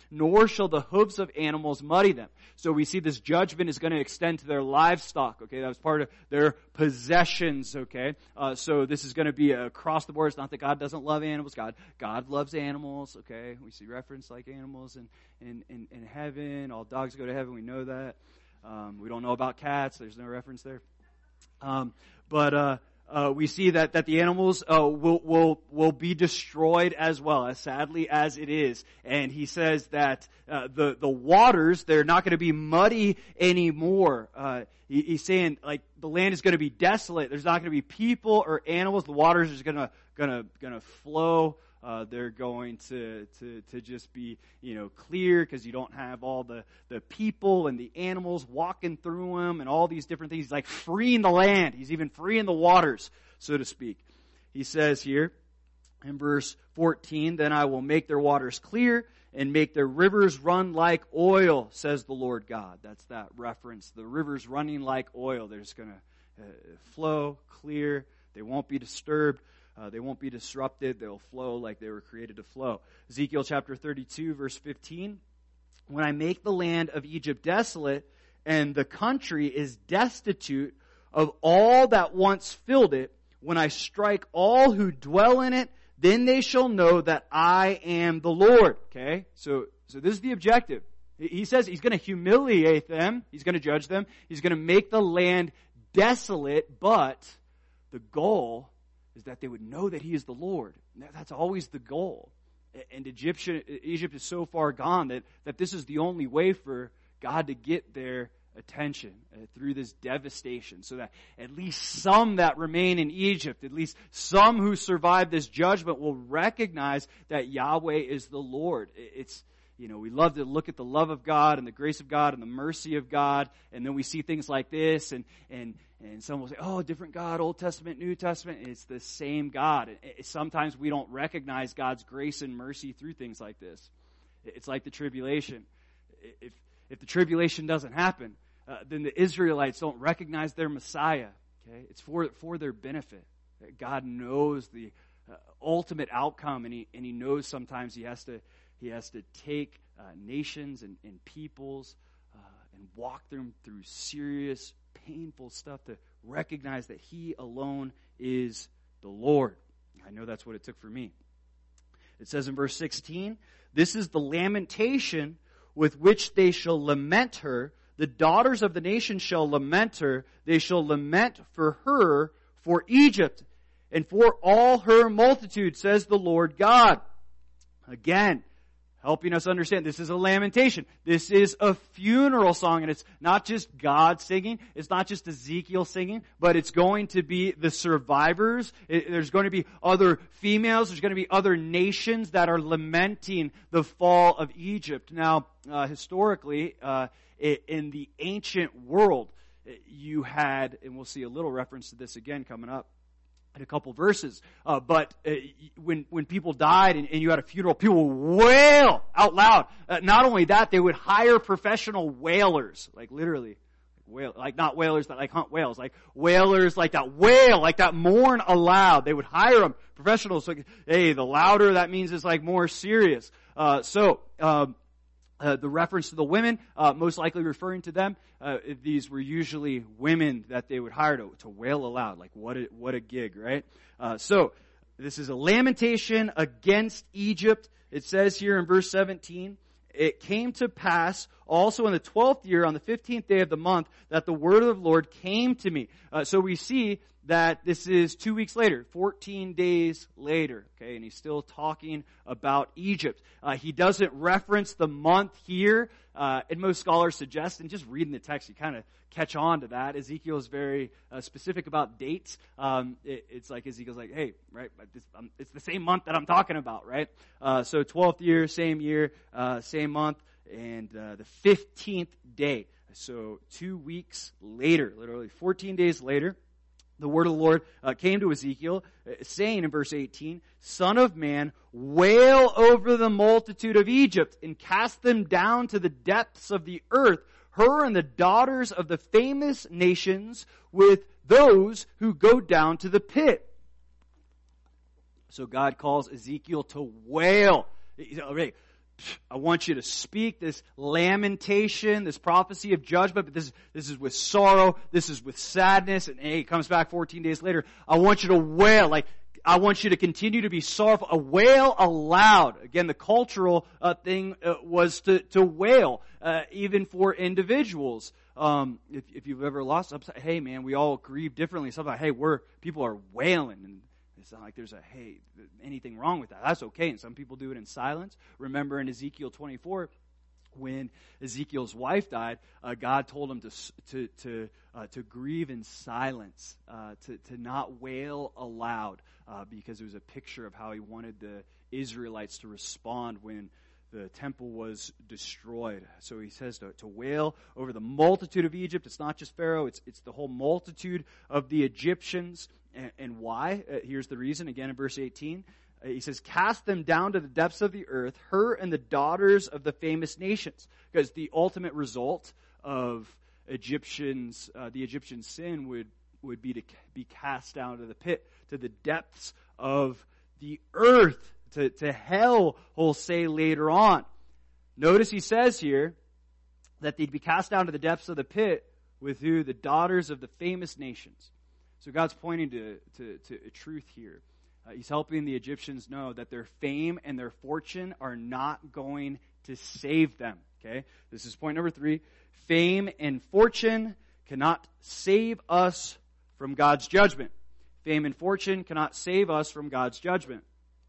nor shall the hooves of animals muddy them. So we see this judgment is going to extend to their livestock, okay? That was part of their possessions, okay? Uh, so this is going to be across the board. It's not that God doesn't love animals. God God loves animals, okay? We see reference like animals in, in, in, in heaven. All dogs go to heaven. We know that. Um, we don't know about cats. There's no reference there. Um, but uh, uh, we see that, that the animals uh, will, will, will be destroyed as well, as sadly as it is. And he says that uh, the, the waters, they're not going to be muddy anymore. Uh, he, he's saying, like, the land is going to be desolate. There's not going to be people or animals. The waters are going to gonna, gonna flow. Uh, they're going to, to, to just be, you know, clear because you don't have all the, the people and the animals walking through them and all these different things. He's like freeing the land. He's even freeing the waters, so to speak. He says here in verse fourteen, then I will make their waters clear and make their rivers run like oil, says the Lord God. That's that reference. The rivers running like oil. They're just going to uh, flow clear. They won't be disturbed. Uh, they won't be disrupted. They'll flow like they were created to flow. Ezekiel chapter thirty-two, verse fifteen. When I make the land of Egypt desolate, and the country is destitute of all that once filled it, when I strike all who dwell in it, then they shall know that I am the Lord. Okay? So, so this is the objective. He says he's going to humiliate them. He's going to judge them. He's going to make the land desolate, but the goal is that they would know that he is the Lord. That's always the goal. And Egyptian, Egypt is so far gone that, that this is the only way for God to get their attention uh, through this devastation, so that at least some that remain in Egypt, at least some who survive this judgment will recognize that Yahweh is the Lord. It's, you know, we love to look at the love of God and the grace of God and the mercy of God, and then we see things like this, and and and some will say, oh, different God, Old Testament, New Testament. It's the same God. Sometimes we don't recognize God's grace and mercy through things like this. It's like the tribulation. If if the tribulation doesn't happen, uh, then the Israelites don't recognize their Messiah. Okay, it's for for their benefit. God knows the uh, ultimate outcome, and he and he knows sometimes he has to he has to take uh, nations and, and peoples uh, and walk them through serious, painful stuff to recognize that he alone is the Lord. I know that's what it took for me. It says in verse sixteen, this is the lamentation with which they shall lament her. The daughters of the nations shall lament her. They shall lament for her, for Egypt, and for all her multitude, says the Lord God. Again, helping us understand this is a lamentation. This is a funeral song, and it's not just God singing. It's not just Ezekiel singing, but it's going to be the survivors. It, there's going to be other females. There's going to be other nations that are lamenting the fall of Egypt. Now, uh, historically, uh, in the ancient world, you had, and we'll see a little reference to this again coming up in a couple verses, uh, but uh, when when people died and, and you had a funeral, people would wail out loud. Uh, not only that, they would hire professional wailers, like literally, like, wail, like not whalers that like hunt whales, like wailers like that wail, like that mourn aloud. They would hire them, professionals. So, hey, the louder that means it's like more serious. Uh, so. Um, Uh, the reference to the women, uh, most likely referring to them, uh, these were usually women that they would hire to, to wail aloud. Like, what a, what a gig, right? Uh, so, this is a lamentation against Egypt. It says here in verse seventeen, it came to pass also in the twelfth year, on the fifteenth day of the month, that the word of the Lord came to me. Uh, so we see that this is two weeks later, fourteen days later, okay, and he's still talking about Egypt. Uh, he doesn't reference the month here, uh, and most scholars suggest, and just reading the text, you kind of catch on to that. Ezekiel is very uh, specific about dates. Um, it, it's like Ezekiel's like, hey, right, this, um, it's the same month that I'm talking about, right? Uh, so twelfth year, same year, uh, same month, and uh, the fifteenth day. So two weeks later, literally fourteen days later, the word of the Lord uh, came to Ezekiel, uh, saying in verse eighteen, Son of man, wail over the multitude of Egypt, and cast them down to the depths of the earth, her and the daughters of the famous nations, with those who go down to the pit. So God calls Ezekiel to wail. I want you to speak this lamentation, this prophecy of judgment, but this, this is with sorrow, this is with sadness, and hey, it comes back fourteen days later. I want you to wail, like, I want you to continue to be sorrowful. A wail aloud. Again, the cultural uh, thing uh, was to, to wail, uh, even for individuals. Um, if, if you've ever lost, hey man, we all grieve differently. Sometimes, hey, we're, people are wailing, and it's not like there's a, hey, anything wrong with that. That's okay. And some people do it in silence. Remember in Ezekiel twenty-four, when Ezekiel's wife died, uh, God told him to to to uh, to grieve in silence, uh, to to not wail aloud, uh, because it was a picture of how he wanted the Israelites to respond when the temple was destroyed. So he says to, to wail over the multitude of Egypt. It's not just Pharaoh, it's it's the whole multitude of the Egyptians. And, and why? Uh, here's the reason, again in verse eighteen. Uh, he says, cast them down to the depths of the earth, her and the daughters of the famous nations. Because the ultimate result of Egyptians, uh, the Egyptian sin would, would be to be cast down to the pit, to the depths of the earth. To, to hell, he'll say later on. Notice he says here that they'd be cast down to the depths of the pit with who? The daughters of the famous nations. So God's pointing to, to, to a truth here. Uh, he's helping the Egyptians know that their fame and their fortune are not going to save them. Okay? This is point number three. Fame and fortune cannot save us from God's judgment. Fame and fortune cannot save us from God's judgment.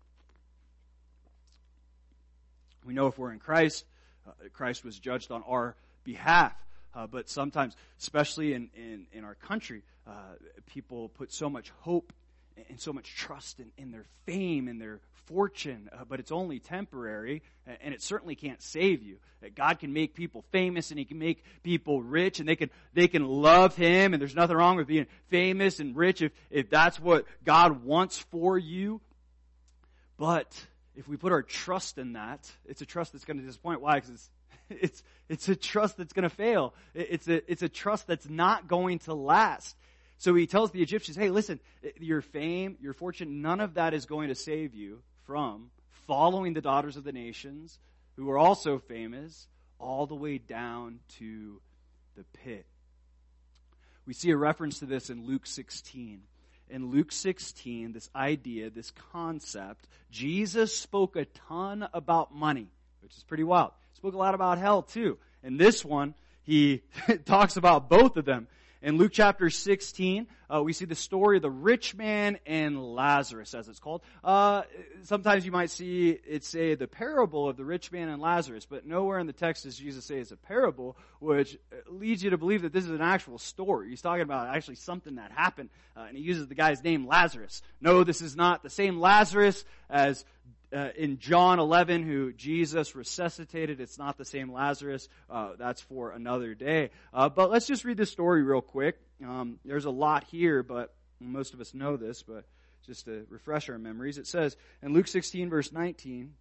We know if we're in Christ, uh, Christ was judged on our behalf. Uh, but sometimes, especially in, in, in our country, uh, people put so much hope and so much trust in, in their fame and their fortune, uh, but it's only temporary, and it certainly can't save you. God can make people famous, and He can make people rich, and they can they can love Him, and there's nothing wrong with being famous and rich if, if that's what God wants for you. But if we put our trust in that, it's a trust that's going to disappoint. Why? Because it's it's it's a trust that's going to fail. It's a it's a trust that's not going to last. So he tells the Egyptians, hey, listen, your fame, your fortune, none of that is going to save you from following the daughters of the nations, who are also famous, all the way down to the pit. We see a reference to this in Luke sixteen. In Luke sixteen, this idea, this concept, Jesus spoke a ton about money, which is pretty wild. He spoke a lot about hell too. In this one, he talks about both of them. In Luke chapter sixteen, uh, we see the story of the rich man and Lazarus, as it's called. Uh, sometimes you might see it say the parable of the rich man and Lazarus, but nowhere in the text does Jesus say it's a parable, which leads you to believe that this is an actual story. He's talking about actually something that happened, uh, and he uses the guy's name Lazarus. No, this is not the same Lazarus as Uh, in John eleven, who Jesus resuscitated. It's not the same Lazarus. Uh, that's for another day. Uh, but let's just read this story real quick. Um, there's a lot here, but most of us know this, but just to refresh our memories. It says in Luke sixteen, verse nineteen,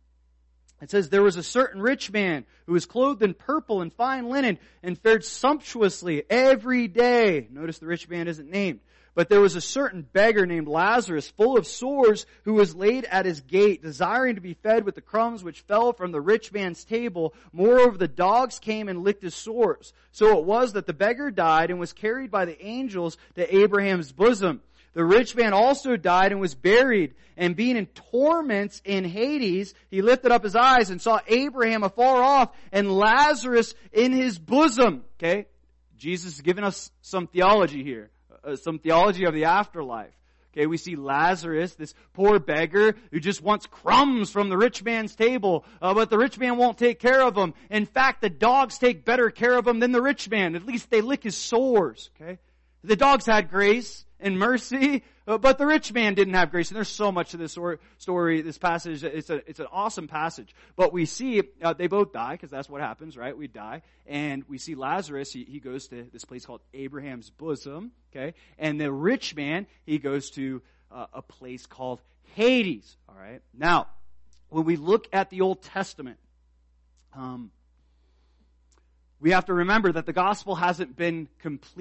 it says, there was a certain rich man who was clothed in purple and fine linen and fared sumptuously every day. Notice the rich man isn't named. But there was a certain beggar named Lazarus, full of sores, who was laid at his gate, desiring to be fed with the crumbs which fell from the rich man's table. Moreover, the dogs came and licked his sores. So it was that the beggar died and was carried by the angels to Abraham's bosom. The rich man also died and was buried, and being in torments in Hades, he lifted up his eyes and saw Abraham afar off and Lazarus in his bosom. Okay? Jesus is giving us some theology here. Uh, some theology of the afterlife. Okay, we see Lazarus, this poor beggar who just wants crumbs from the rich man's table, uh, but the rich man won't take care of him. In fact, the dogs take better care of him than the rich man. At least they lick his sores. Okay, the dogs had grace and mercy, uh, but the rich man didn't have grace. And there's so much to this story, this passage. It's a it's an awesome passage. But we see uh, they both die, because that's what happens, right? We die. And we see Lazarus, he, he goes to this place called Abraham's bosom, okay? And the rich man, he goes to uh, a place called Hades, all right? Now, when we look at the Old Testament, um, we have to remember that the gospel hasn't been complete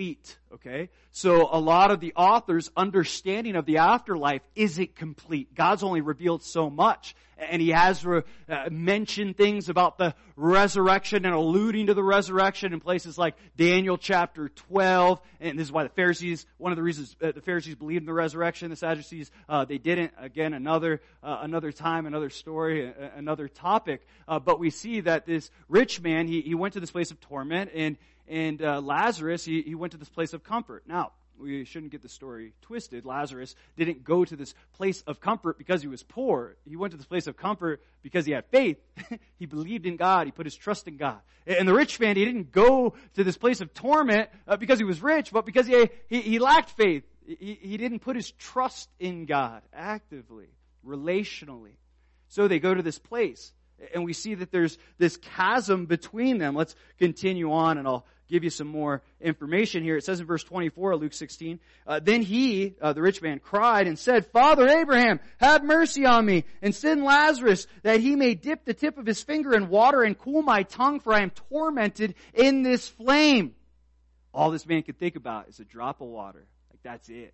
Okay? So a lot of the author's understanding of the afterlife isn't complete. God's only revealed so much. And he has re- uh, mentioned things about the resurrection and alluding to the resurrection in places like Daniel chapter twelve. And this is why the Pharisees, one of the reasons uh, the Pharisees believed in the resurrection, the Sadducees, uh, they didn't. Again, another uh, another time, another story, uh, another topic. Uh, but we see that this rich man, he, he went to this place of torment, and And uh, Lazarus, he, he went to this place of comfort. Now, we shouldn't get the story twisted. Lazarus didn't go to this place of comfort because he was poor. He went to this place of comfort because he had faith. He believed in God. He put his trust in God. And the rich man, he didn't go to this place of torment uh, because he was rich, but because he, he, he lacked faith. He, he didn't put his trust in God actively, relationally. So they go to this place. And we see that there's this chasm between them. Let's continue on, and I'll give you some more information here. It says in verse twenty-four of Luke sixteen, uh, Then he, uh, the rich man, cried and said, Father Abraham, have mercy on me, and send Lazarus, that he may dip the tip of his finger in water and cool my tongue, for I am tormented in this flame. All this man could think about is a drop of water. Like, that's it.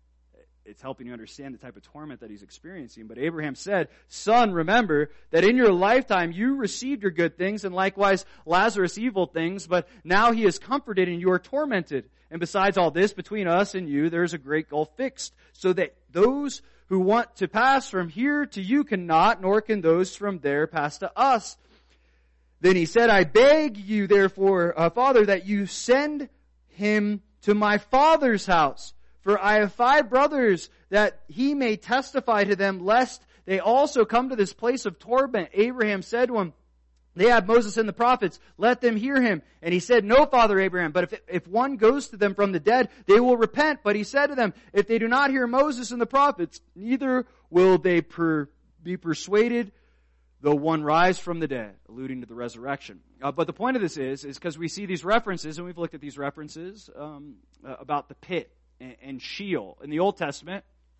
It's helping you understand the type of torment that he's experiencing. But Abraham said, Son, remember that in your lifetime you received your good things, and likewise Lazarus evil things, but now he is comforted and you are tormented. And besides all this, between us and you there is a great gulf fixed, so that those who want to pass from here to you cannot, nor can those from there pass to us. Then he said, I beg you therefore, uh, Father, that you send him to my father's house. For I have five brothers, that he may testify to them, lest they also come to this place of torment. Abraham said to him, They have Moses and the prophets, let them hear him. And he said, No, Father Abraham, but if, if one goes to them from the dead, they will repent. But he said to them, If they do not hear Moses and the prophets, neither will they per, be persuaded, though one rise from the dead, alluding to the resurrection. Uh, but the point of this is, is because we see these references, and we've looked at these references um, uh, about the pit and Sheol. In the Old Testament,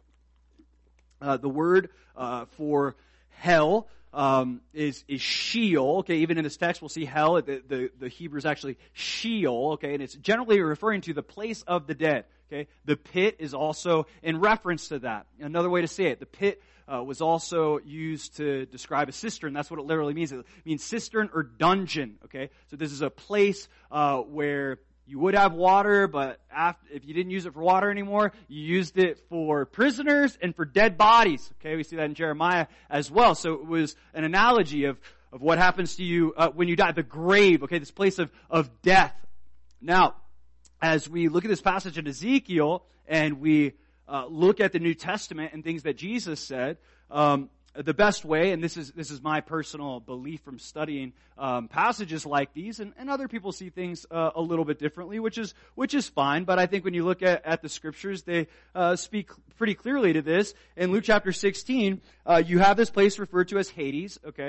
uh, the word uh, for hell um, is is Sheol. Okay, even in this text, we'll see hell. The, the the Hebrew is actually Sheol. Okay, and it's generally referring to the place of the dead. Okay, the pit is also in reference to that. Another way to say it, the pit uh, was also used to describe a cistern. That's what it literally means. It means cistern or dungeon. Okay, so this is a place uh, where you would have water, but after, if you didn't use it for water anymore, you used it for prisoners and for dead bodies. Okay, we see that in Jeremiah as well. So it was an analogy of, of what happens to you uh, when you die, the grave, okay, this place of, of death. Now, as we look at this passage in Ezekiel, and we uh, look at the New Testament and things that Jesus said, um, the best way, and this is this is my personal belief from studying um, passages like these, and, and other people see things uh, a little bit differently, which is which is fine. But I think when you look at, at the scriptures, they uh, speak pretty clearly to this. In Luke chapter sixteen, uh, you have this place referred to as Hades. Okay,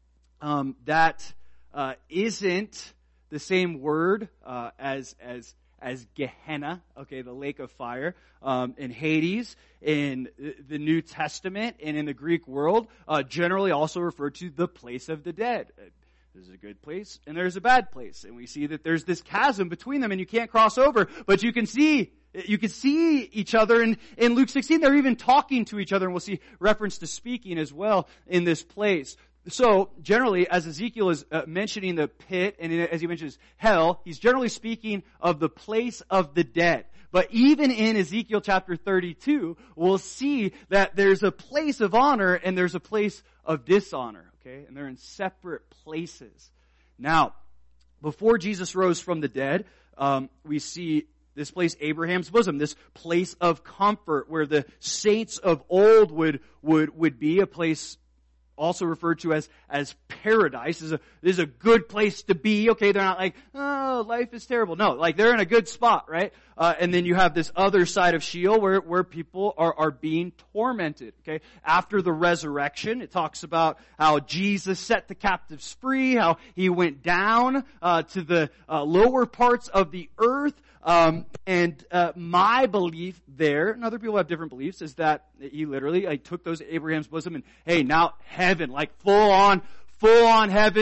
um, that uh, isn't the same word uh, as as. as Gehenna, okay, the lake of fire, um, in Hades, in the New Testament, and in the Greek world, uh, generally also referred to the place of the dead. There's a good place, and there's a bad place. And we see that there's this chasm between them, and you can't cross over, but you can see, you can see each other. And in Luke sixteen, they're even talking to each other, and we'll see reference to speaking as well in this place. So, generally, as Ezekiel is uh, mentioning the pit, and as he mentions hell, he's generally speaking of the place of the dead. But even in Ezekiel chapter thirty-two, we'll see that there's a place of honor and there's a place of dishonor, okay? And they're in separate places. Now, before Jesus rose from the dead, um, we see this place, Abraham's bosom, this place of comfort where the saints of old would, would, would be, a place also referred to as, as paradise. This is, a, this is a good place to be. Okay, they're not like, oh, life is terrible. No, like they're in a good spot, right? Uh, and then you have this other side of Sheol where, where people are, are being tormented. Okay, after the resurrection, it talks about how Jesus set the captives free, how he went down uh, to the uh, lower parts of the earth. Um, and uh, my belief there, and other people have different beliefs, is that he literally like, took those Abraham's bosom and, hey, now heaven, like full on, full on heaven,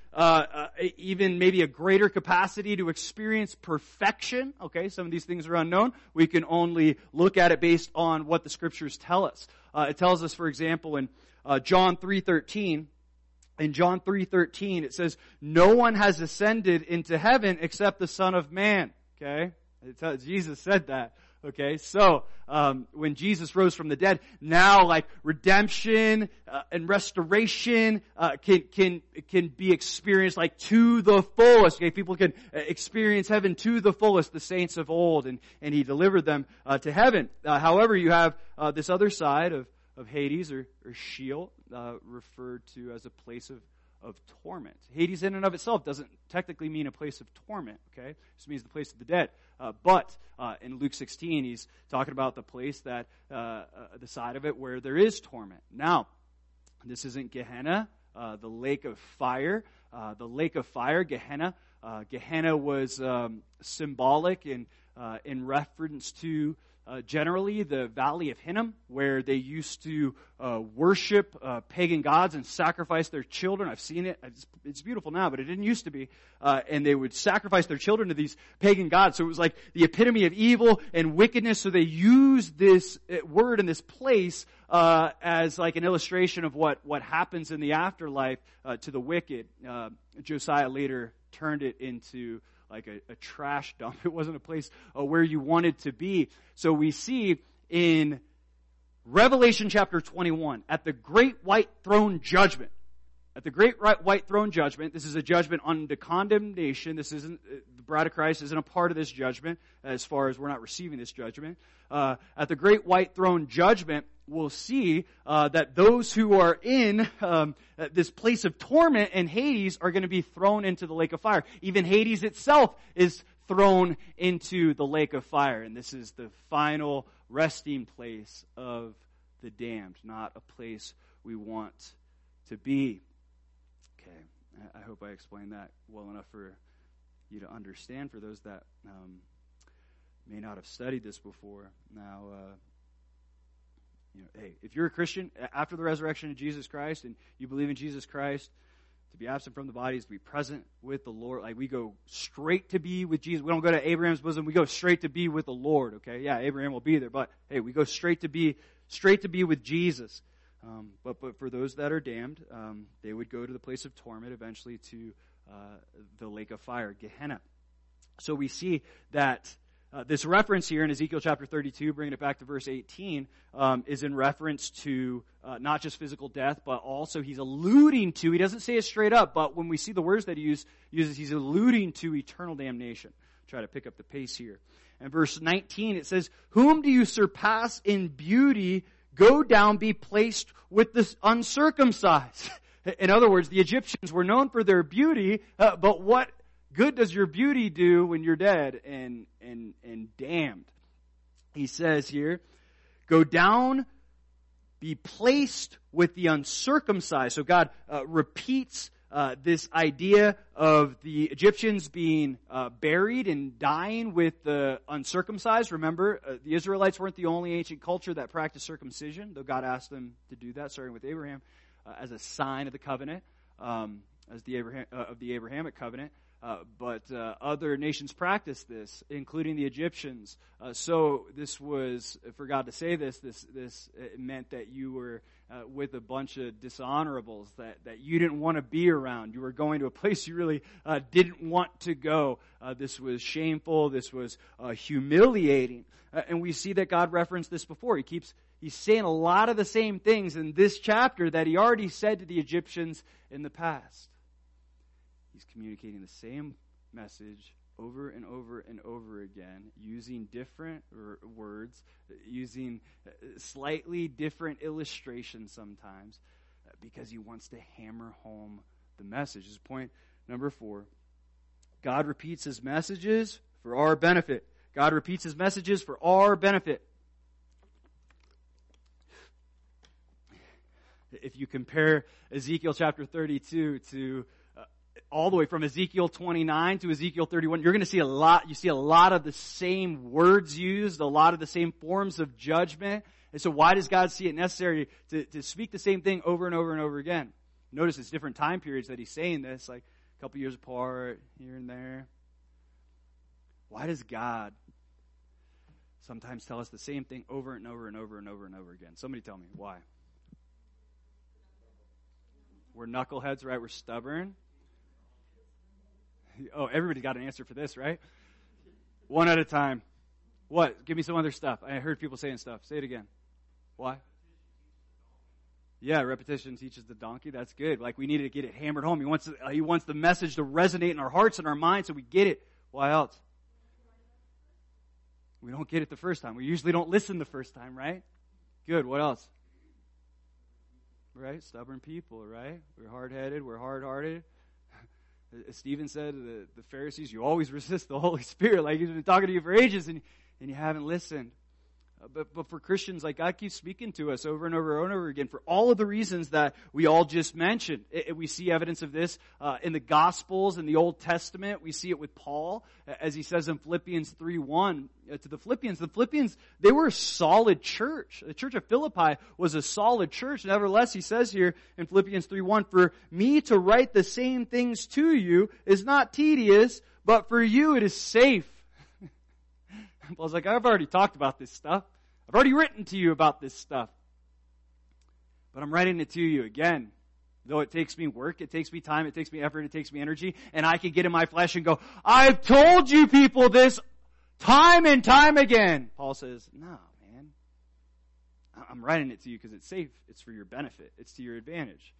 uh, uh, even maybe a greater capacity to experience perfection. Okay, some of these things are unknown. We can only look at it based on what the Scriptures tell us. Uh, it tells us, for example, in uh, John three thirteen, in John three thirteen, it says, "No one has ascended into heaven except the Son of Man." Okay, it tells, Jesus said that. Okay, so um, when Jesus rose from the dead, now like redemption uh, and restoration uh, can can can be experienced like to the fullest. Okay, people can experience heaven to the fullest. The saints of old, and and He delivered them uh, to heaven. Uh, however, you have uh, this other side of of Hades or, or Sheol, uh, referred to as a place of of torment. Hades in and of itself doesn't technically mean a place of torment, okay? It just means the place of the dead. Uh, but uh, in Luke sixteen, he's talking about the place that, uh, uh, the side of it where there is torment. Now, this isn't Gehenna, uh, the lake of fire. Uh, the lake of fire, Gehenna. Uh, Gehenna was um, symbolic in, uh, in reference to Uh, generally the Valley of Hinnom, where they used to uh, worship uh, pagan gods and sacrifice their children. I've seen it. It's, it's beautiful now, but it didn't used to be. Uh, and they would sacrifice their children to these pagan gods. So it was like the epitome of evil and wickedness. So they used this word in this place uh, as like an illustration of what, what happens in the afterlife uh, to the wicked. Uh, Josiah later turned it into like a, a trash dump. It wasn't a place uh, where you wanted to be. So we see in Revelation chapter twenty-one, at the great white throne judgment, at the great white throne judgment, this is a judgment unto condemnation. This isn't, the bride of Christ isn't a part of this judgment as far as we're not receiving this judgment. Uh, at the great white throne judgment, we'll see uh, that those who are in um, this place of torment in Hades are going to be thrown into the lake of fire. Even Hades itself is thrown into the lake of fire. And this is the final resting place of the damned, not a place we want to be. Okay, I hope I explained that well enough for you to understand, for those that um, may not have studied this before. Now, uh, you know, hey, if you're a Christian, after the resurrection of Jesus Christ, and you believe in Jesus Christ, to be absent from the body is to be present with the Lord. Like, we go straight to be with Jesus. We don't go to Abraham's bosom. We go straight to be with the Lord, okay? Yeah, Abraham will be there, but hey, we go straight to be straight to be with Jesus. Um, but but for those that are damned, um, they would go to the place of torment, eventually to uh, the lake of fire, Gehenna. So we see that uh, this reference here in Ezekiel chapter thirty-two, bringing it back to verse eighteen, um, is in reference to uh, not just physical death, but also he's alluding to, he doesn't say it straight up, but when we see the words that he use, uses, he's alluding to eternal damnation. Try to pick up the pace here. And verse nineteen, it says, "Whom do you surpass in beauty? Go down, be placed with the uncircumcised." In other words, the Egyptians were known for their beauty, uh, but what good does your beauty do when you're dead and, and, and damned? He says here, "Go down, be placed with the uncircumcised." So God uh, repeats uh, this idea of the Egyptians being uh, buried and dying with the uncircumcised. Remember, uh, the Israelites weren't the only ancient culture that practiced circumcision, though God asked them to do that, starting with Abraham, uh, as a sign of the covenant, um, as the Abraham uh, of the Abrahamic covenant. Uh, but uh, other nations practiced this, including the Egyptians. Uh, so this was, for God to say this, this this it meant that you were uh, with a bunch of dishonorables that, that you didn't want to be around. You were going to a place you really uh, didn't want to go. Uh, this was shameful. This was uh, humiliating. Uh, and we see that God referenced this before. He keeps he's saying a lot of the same things in this chapter that he already said to the Egyptians in the past. He's communicating the same message over and over and over again, using different r- words, using slightly different illustrations sometimes, uh, because he wants to hammer home the message. This is point number four. God repeats his messages for our benefit. God repeats his messages for our benefit. If you compare Ezekiel chapter thirty-two to all the way from Ezekiel twenty-nine to Ezekiel thirty-one, you're going to see a lot, you see a lot of the same words used, a lot of the same forms of judgment. And so why does God see it necessary to, to speak the same thing over and over and over again? Notice it's different time periods that he's saying this. Like, a couple years apart, here and there. Why does God sometimes tell us the same thing over and over and over and over and over again? Somebody tell me, why? We're knuckleheads, right? We're stubborn. Oh, everybody got an answer for this, right? One at a time. What? Give me some other stuff. I heard people saying stuff. Say it again. Why? Yeah, repetition teaches the donkey. That's good. Like, we need to get it hammered home. He wants uh, he wants the message to resonate in our hearts and our minds so we get it. Why else? We don't get it the first time. We usually don't listen the first time, right? Good. What else? Right? Stubborn people, right? We're hard-headed. We're hard-hearted. As Stephen said, the, the Pharisees, you always resist the Holy Spirit. Like, he's been talking to you for ages and, and you haven't listened. Uh, but, but for Christians, like, God keeps speaking to us over and over and over again for all of the reasons that we all just mentioned. It, it, we see evidence of this uh, in the Gospels, in the Old Testament. We see it with Paul, as he says in Philippians three one uh, to the Philippians. The Philippians, they were a solid church. The church of Philippi was a solid church. Nevertheless, he says here in Philippians three one, for me to write the same things to you is not tedious, but for you it is safe. Paul's like, I've already talked about this stuff. I've already written to you about this stuff. But I'm writing it to you again. Though it takes me work, it takes me time, it takes me effort, it takes me energy, and I can get in my flesh and go, I've told you people this time and time again. Paul says, no, man. I'm writing it to you because it's safe. It's for your benefit. It's to your advantage.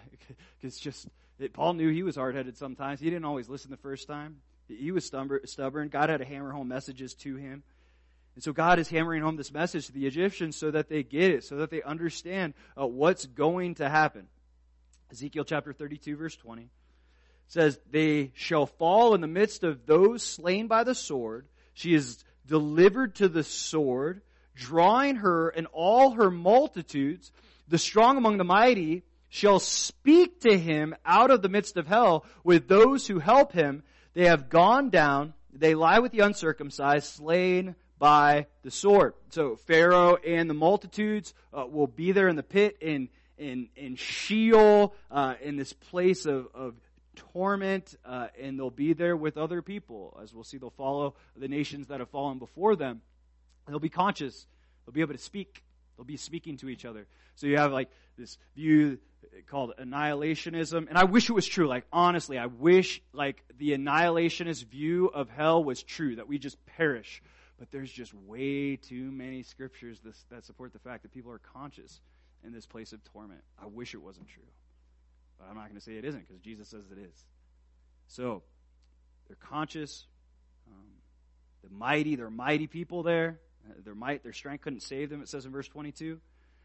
It's just, it, Paul knew he was hard-headed sometimes. He didn't always listen the first time. He was stubborn. God had to hammer home messages to him. And so God is hammering home this message to the Egyptians so that they get it, so that they understand uh, what's going to happen. Ezekiel chapter thirty-two, verse twenty says, they shall fall in the midst of those slain by the sword. She is delivered to the sword, drawing her and all her multitudes. The strong among the mighty shall speak to him out of the midst of hell with those who help him. They have gone down, they lie with the uncircumcised, slain by the sword. So Pharaoh and the multitudes uh, will be there in the pit, in in in Sheol, uh, in this place of, of torment, uh, and they'll be there with other people. As we'll see, they'll follow the nations that have fallen before them. They'll be conscious. They'll be able to speak. They'll be speaking to each other. So you have like this view called annihilationism. And I wish it was true. Like, honestly, I wish like the annihilationist view of hell was true, that we just perish. But there's just way too many scriptures this, that support the fact that people are conscious in this place of torment. I wish it wasn't true. But I'm not going to say it isn't, because Jesus says it is. So, they're conscious. Um, the mighty, they're mighty people there. Their might, their strength couldn't save them, it says in verse twenty-two.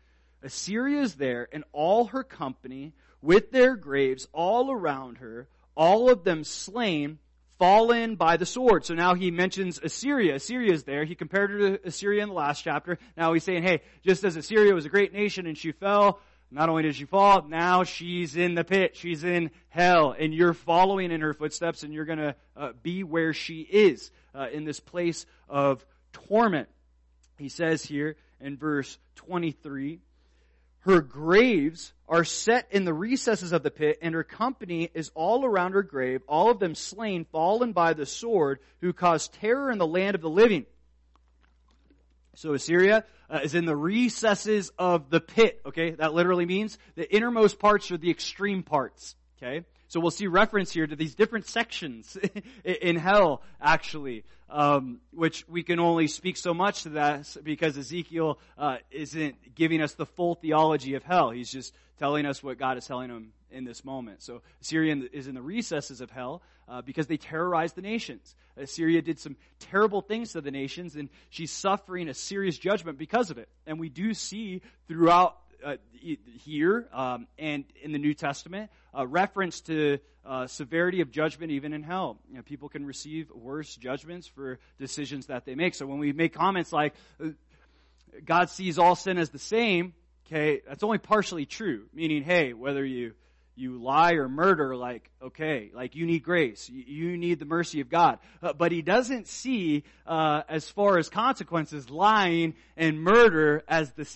Assyria is there, and all her company, with their graves all around her, all of them slain, fallen by the sword. So now he mentions Assyria. Assyria is there. He compared her to Assyria in the last chapter. Now he's saying, hey, just as Assyria was a great nation and she fell, not only did she fall, now she's in the pit. She's in hell. And you're following in her footsteps, and you're going to uh, be where she is, uh, in this place of torment. He says here in verse twenty-three, her graves are set in the recesses of the pit, and her company is all around her grave, all of them slain, fallen by the sword, who caused terror in the land of the living. So Assyria uh, is in the recesses of the pit, okay? That literally means the innermost parts are the extreme parts, okay? So we'll see reference here to these different sections in hell, actually, um, which we can only speak so much to that because Ezekiel uh, isn't giving us the full theology of hell. He's just telling us what God is telling him in this moment. So Assyria is in the recesses of hell uh, because they terrorized the nations. Assyria did some terrible things to the nations, and she's suffering a serious judgment because of it. And we do see throughout Uh, here um, and in the New Testament, uh, reference to uh, severity of judgment even in hell. You know, people can receive worse judgments for decisions that they make. So when we make comments like, uh, God sees all sin as the same, okay, that's only partially true. Meaning, hey, whether you you lie or murder, like, okay, like you need grace. You, you need the mercy of God. Uh, but he doesn't see, uh, as far as consequences, lying and murder as the same.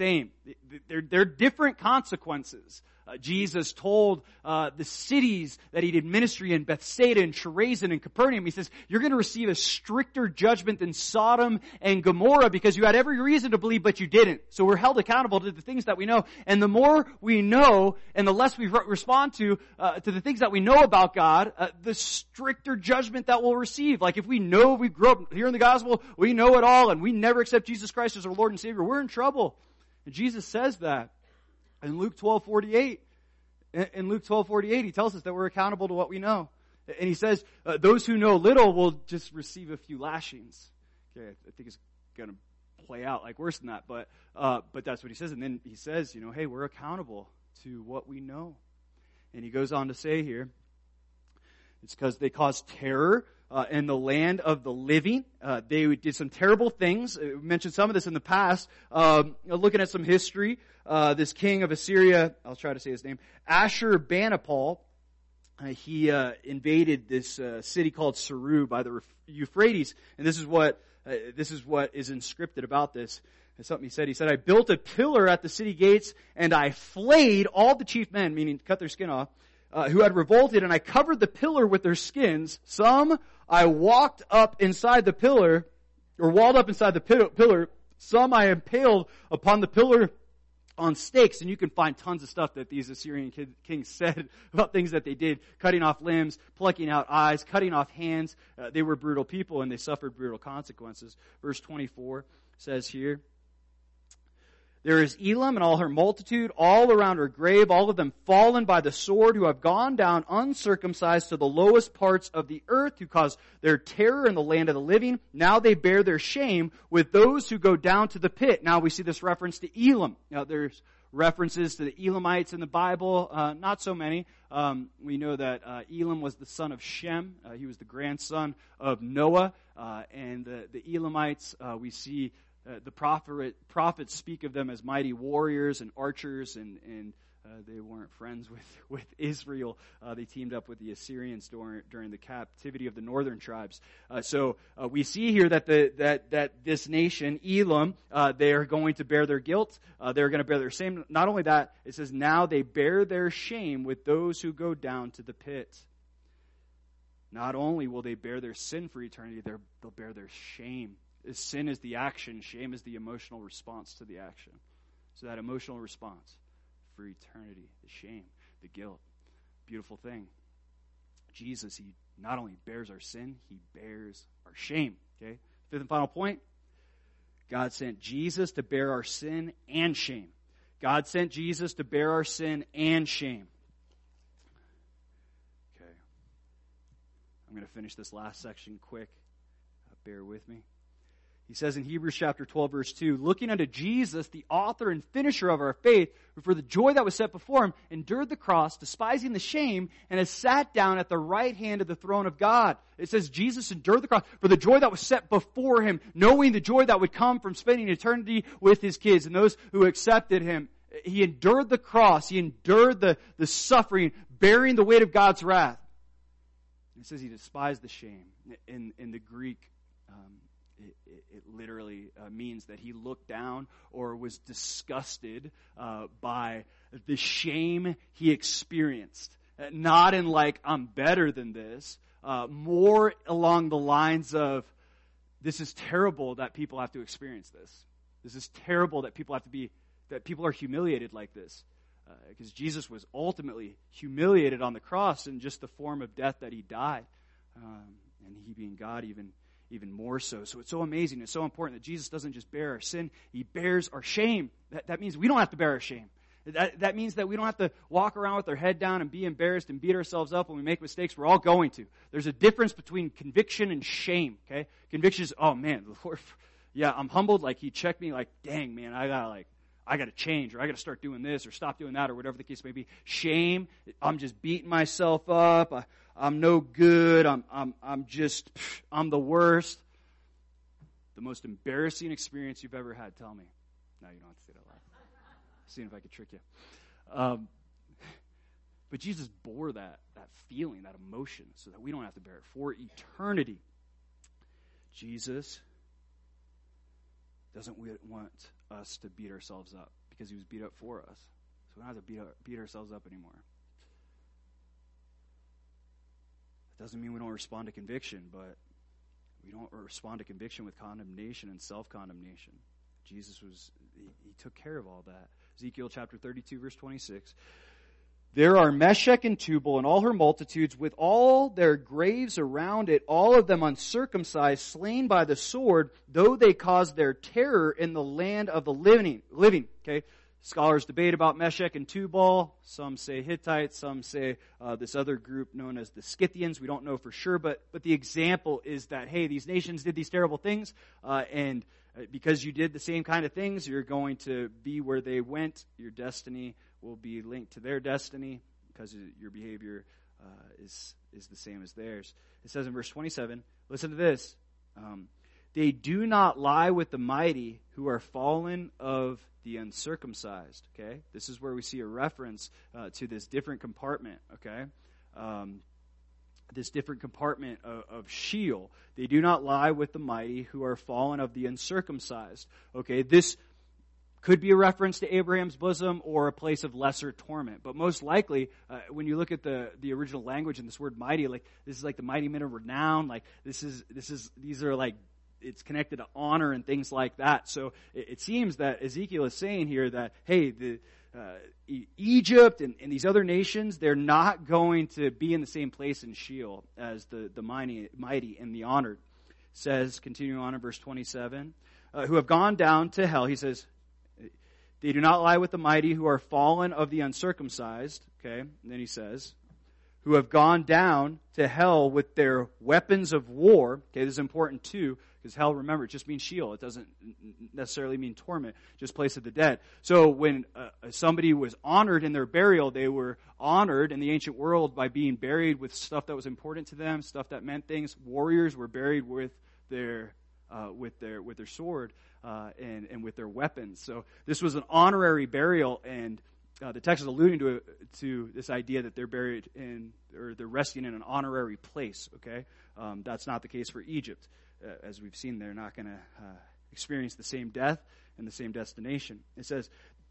They're, they're different consequences. Uh, Jesus told uh, the cities that he did ministry in, Bethsaida and Chorazin and Capernaum, he says, you're going to receive a stricter judgment than Sodom and Gomorrah because you had every reason to believe, but you didn't. So we're held accountable to the things that we know. And the more we know and the less we re- respond to uh, to the things that we know about God, uh, the stricter judgment that we'll receive. Like if we know, we grew up hearing the gospel, we know it all, and we never accept Jesus Christ as our Lord and Savior, we're in trouble. And Jesus says that. In Luke twelve forty-eight, in Luke twelve forty-eight, he tells us that we're accountable to what we know. And he says, uh, those who know little will just receive a few lashings. Okay, I think it's going to play out like worse than that, but uh, but that's what he says. And then he says, you know, hey, we're accountable to what we know. And he goes on to say here, it's because they caused terror uh, in the land of the living. Uh, they did some terrible things. We mentioned some of this in the past. Um, looking at some history, uh, this king of Assyria, I'll try to say his name, Ashurbanipal, uh, he uh, invaded this uh, city called Saru by the Euphrates. And this is what uh, this is what is inscripted about this. It's something he said. He said, I built a pillar at the city gates, and I flayed all the chief men, meaning cut their skin off, Uh, who had revolted, and I covered the pillar with their skins. Some I walked up inside the pillar, or walled up inside the pillar. Some I impaled upon the pillar on stakes. And you can find tons of stuff that these Assyrian kings said about things that they did. Cutting off limbs, plucking out eyes, cutting off hands. Uh, they were brutal people, and they suffered brutal consequences. Verse twenty-four says here, there is Elam and all her multitude, all around her grave, all of them fallen by the sword, who have gone down uncircumcised to the lowest parts of the earth, who cause their terror in the land of the living. Now they bear their shame with those who go down to the pit. Now we see this reference to Elam. Now there's references to the Elamites in the Bible, uh, not so many. Um, we know that uh, Elam was the son of Shem. Uh, he was the grandson of Noah. Uh, and the, the Elamites, uh, we see Uh, the prophet, prophets speak of them as mighty warriors and archers, and, and uh, they weren't friends with, with Israel. Uh, they teamed up with the Assyrians during, during the captivity of the northern tribes. Uh, so uh, we see here that the that that this nation, Elam, uh, they are going to bear their guilt. Uh, they're going to bear their shame. Not only that, it says, now they bear their shame with those who go down to the pit. Not only will they bear their sin for eternity, they'll bear their shame. Sin is the action. Shame is the emotional response to the action. So that emotional response for eternity, the shame, the guilt. Beautiful thing. Jesus, he not only bears our sin, he bears our shame. Okay? Fifth and final point. God sent Jesus to bear our sin and shame. God sent Jesus to bear our sin and shame. Okay. I'm going to finish this last section quick. Uh, bear with me. He says in Hebrews chapter twelve, verse two, looking unto Jesus, the author and finisher of our faith, who for the joy that was set before him endured the cross, despising the shame, and has sat down at the right hand of the throne of God. It says Jesus endured the cross for the joy that was set before him, knowing the joy that would come from spending eternity with his kids and those who accepted him. He endured the cross. He endured the, the suffering, bearing the weight of God's wrath. It says he despised the shame. In, in the Greek, um, It, it, it literally uh, means that he looked down or was disgusted uh, by the shame he experienced. Uh, not in like, I'm better than this. Uh, more along the lines of, this is terrible that people have to experience this. This is terrible that people have to be, that people are humiliated like this. Because uh, Jesus was ultimately humiliated on the cross in just the form of death that he died. Um, and he being God even Even more so. So it's so amazing. It's so important that Jesus doesn't just bear our sin. He bears our shame. That, that means we don't have to bear our shame. That, that means that we don't have to walk around with our head down and be embarrassed and beat ourselves up when we make mistakes. We're all going to. There's a difference between conviction and shame. Okay? Conviction is, oh man, the Lord, yeah, I'm humbled. Like he checked me like, dang man, I gotta like, I gotta change, or I gotta start doing this, or stop doing that, or whatever the case may be. Shame, I'm just beating myself up. I, I'm no good. I'm, I'm, I'm just, I'm the worst. The most embarrassing experience you've ever had. Tell me. No, you don't have to say that loud. Seeing if I could trick you. Um, but Jesus bore that, that feeling, that emotion, so that we don't have to bear it for eternity. Jesus doesn't want us to beat ourselves up because he was beat up for us. So we don't have to beat, our, beat ourselves up anymore. It doesn't mean we don't respond to conviction, but we don't respond to conviction with condemnation and self-condemnation. Jesus was, he, he took care of all that. Ezekiel chapter thirty-two, verse twenty-six. There are Meshech and Tubal and all her multitudes with all their graves around it, all of them uncircumcised, slain by the sword, though they caused their terror in the land of the living. Living, okay? Scholars debate about Meshech and Tubal. Some say Hittites, some say uh, this other group known as the Scythians. We don't know for sure, but but the example is that, hey, these nations did these terrible things, uh, and because you did the same kind of things, you're going to be where they went. Your destiny will be linked to their destiny because your behavior uh, is is the same as theirs. It says in verse twenty-seven, listen to this. Um, they do not lie with the mighty who are fallen of the uncircumcised. Okay, this is where we see a reference uh, to this different compartment. Okay, um, this different compartment of, of Sheol. They do not lie with the mighty who are fallen of the uncircumcised. Okay, this could be a reference to Abraham's bosom or a place of lesser torment. But most likely, uh, when you look at the, the original language and this word mighty, like this is like the mighty men of renown. Like this is this is these are like it's connected to honor and things like that. So it, it seems that Ezekiel is saying here that, hey, the uh, e- Egypt and, and these other nations, they're not going to be in the same place in Sheol as the, the mighty, mighty and the honored. It says, continuing on in verse twenty-seven, uh, who have gone down to hell. He says, they do not lie with the mighty who are fallen of the uncircumcised. Okay, and then he says, who have gone down to hell with their weapons of war. Okay, this is important too, because hell, remember, it just means Sheol. It doesn't necessarily mean torment, just place of the dead. So when uh, somebody was honored in their burial, they were honored in the ancient world by being buried with stuff that was important to them, stuff that meant things. Warriors were buried with their uh, with their with their sword uh, and and with their weapons. So this was an honorary burial, and uh, the text is alluding to to this idea that they're buried in or they're resting in an honorary place. Okay, um, that's not the case for Egypt. Uh, as we've seen, they're not going to uh, experience the same death and the same destination. It says,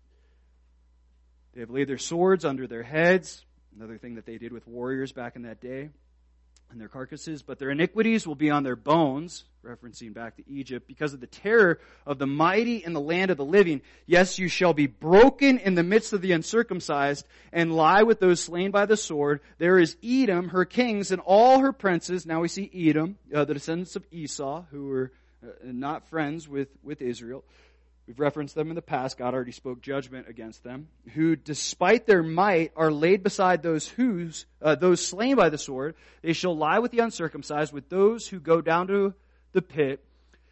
they have laid their swords under their heads, another thing that they did with warriors back in that day, and their carcasses, but their iniquities will be on their bones, referencing back to Egypt, because of the terror of the mighty in the land of the living. Yes, you shall be broken in the midst of the uncircumcised, and lie with those slain by the sword. There is Edom, her kings, and all her princes. Now we see Edom, uh, the descendants of Esau, who were uh, not friends with, with Israel. We've referenced them in the past. God already spoke judgment against them. Who, despite their might, are laid beside those whose, uh, those slain by the sword. They shall lie with the uncircumcised, with those who go down to the pit.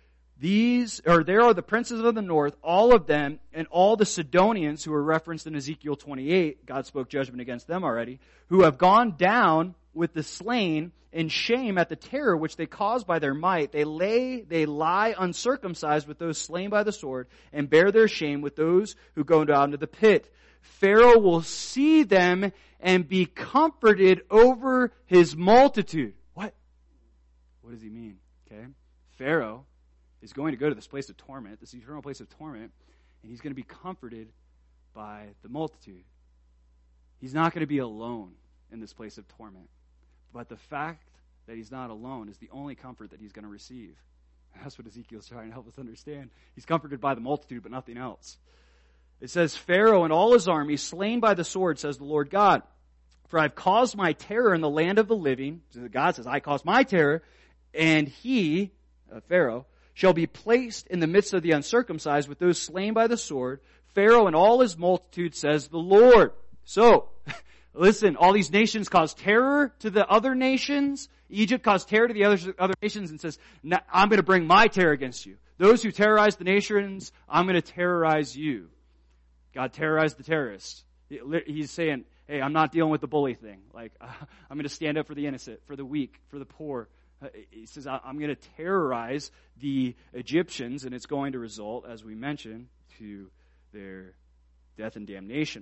These, or there are the princes of the north, all of them, and all the Sidonians who are referenced in Ezekiel twenty-eight. God spoke judgment against them already. Who have gone down with the slain in shame at the terror which they caused by their might. They lay, they lie uncircumcised with those slain by the sword, and bear their shame with those who go down to the pit. Pharaoh will see them and be comforted over his multitude. What? What does he mean? Okay. Pharaoh is going to go to this place of torment, this eternal place of torment, and he's going to be comforted by the multitude. He's not going to be alone in this place of torment. But the fact that he's not alone is the only comfort that he's going to receive. That's what Ezekiel's trying to help us understand. He's comforted by the multitude, but nothing else. It says, Pharaoh and all his army slain by the sword, says the Lord God. For I've caused my terror in the land of the living. So God says, I caused my terror, and he, uh, Pharaoh, shall be placed in the midst of the uncircumcised with those slain by the sword. Pharaoh and all his multitude, says the Lord. So, listen, all these nations cause terror to the other nations. Egypt caused terror to the other, other nations and says, I'm going to bring my terror against you. Those who terrorize the nations, I'm going to terrorize you. God terrorized the terrorists. He's saying, hey, I'm not dealing with the bully thing. Like, uh, I'm going to stand up for the innocent, for the weak, for the poor. Uh, he says, I'm going to terrorize the Egyptians, and it's going to result, as we mentioned, to their death and damnation.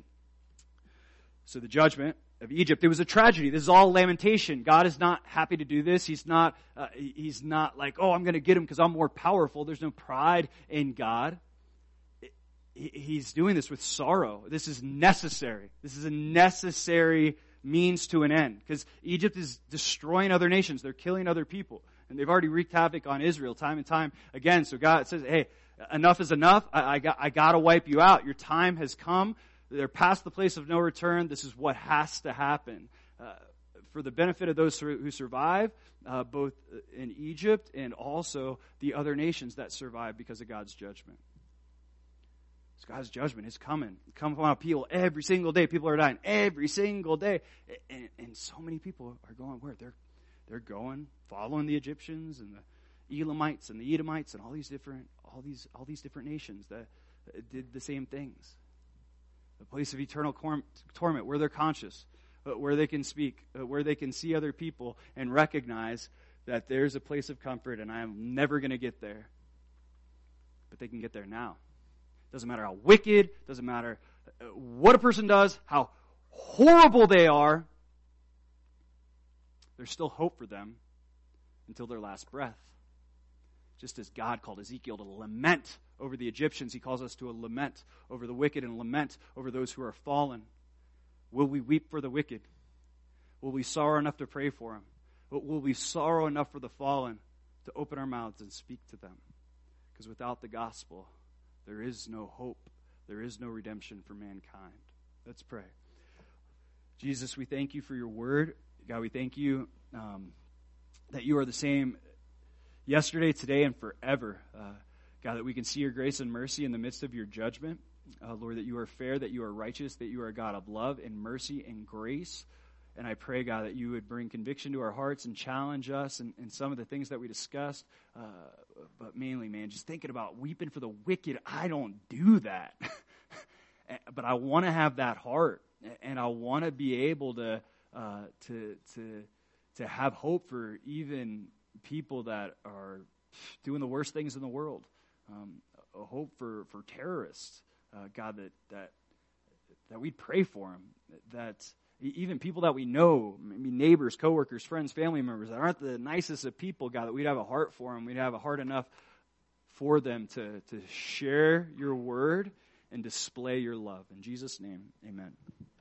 So the judgment of Egypt, it was a tragedy. This is all lamentation. God is not happy to do this. He's not, uh, he's not like, oh, I'm going to get him because I'm more powerful. There's no pride in God. he's doing this with sorrow. This is necessary. This is a necessary means to an end. Because Egypt is destroying other nations. They're killing other people. And they've already wreaked havoc on Israel time and time again. So God says, hey, enough is enough. I, I got, I got to wipe you out. Your time has come. They're past the place of no return. This is what has to happen. Uh, for the benefit of those who survive, uh, both in Egypt and also the other nations that survive because of God's judgment. So God's judgment is coming. Come upon people every single day. People are dying every single day. And, and so many people are going where? They're, they're going, following the Egyptians and the Elamites and the Edomites and all these different, all these, all these different nations that did the same things. A place of eternal torment where they're conscious, where they can speak, where they can see other people and recognize that there's a place of comfort and I'm never going to get there. But they can get there now. Doesn't matter how wicked, doesn't matter what a person does, how horrible they are. There's still hope for them until their last breath. Just as God called Ezekiel to lament over the Egyptians, he calls us to a lament over the wicked and lament over those who are fallen. Will we weep for the wicked? Will we sorrow enough to pray for them? Will we sorrow enough for the fallen to open our mouths and speak to them? Because without the gospel, there is no hope. There is no redemption for mankind. Let's pray. Jesus, we thank you for your word. God, we thank you um, that you are the same yesterday, today, and forever. Uh, God, that we can see your grace and mercy in the midst of your judgment. Uh, Lord, that you are fair, that you are righteous, that you are a God of love and mercy and grace. And I pray, God, that you would bring conviction to our hearts and challenge us in, in some of the things that we discussed. Uh, but mainly, man, just thinking about weeping for the wicked, I don't do that. But I want to have that heart. And I want to be able to, uh, to, to, to have hope for even people that are doing the worst things in the world. Um, a hope for, for terrorists. Uh, God, that, that, that we'd pray for them. That even people that we know, maybe neighbors, coworkers, friends, family members, that aren't the nicest of people, God, that we'd have a heart for them. We'd have a heart enough for them to, to share your word and display your love. In Jesus' name, amen.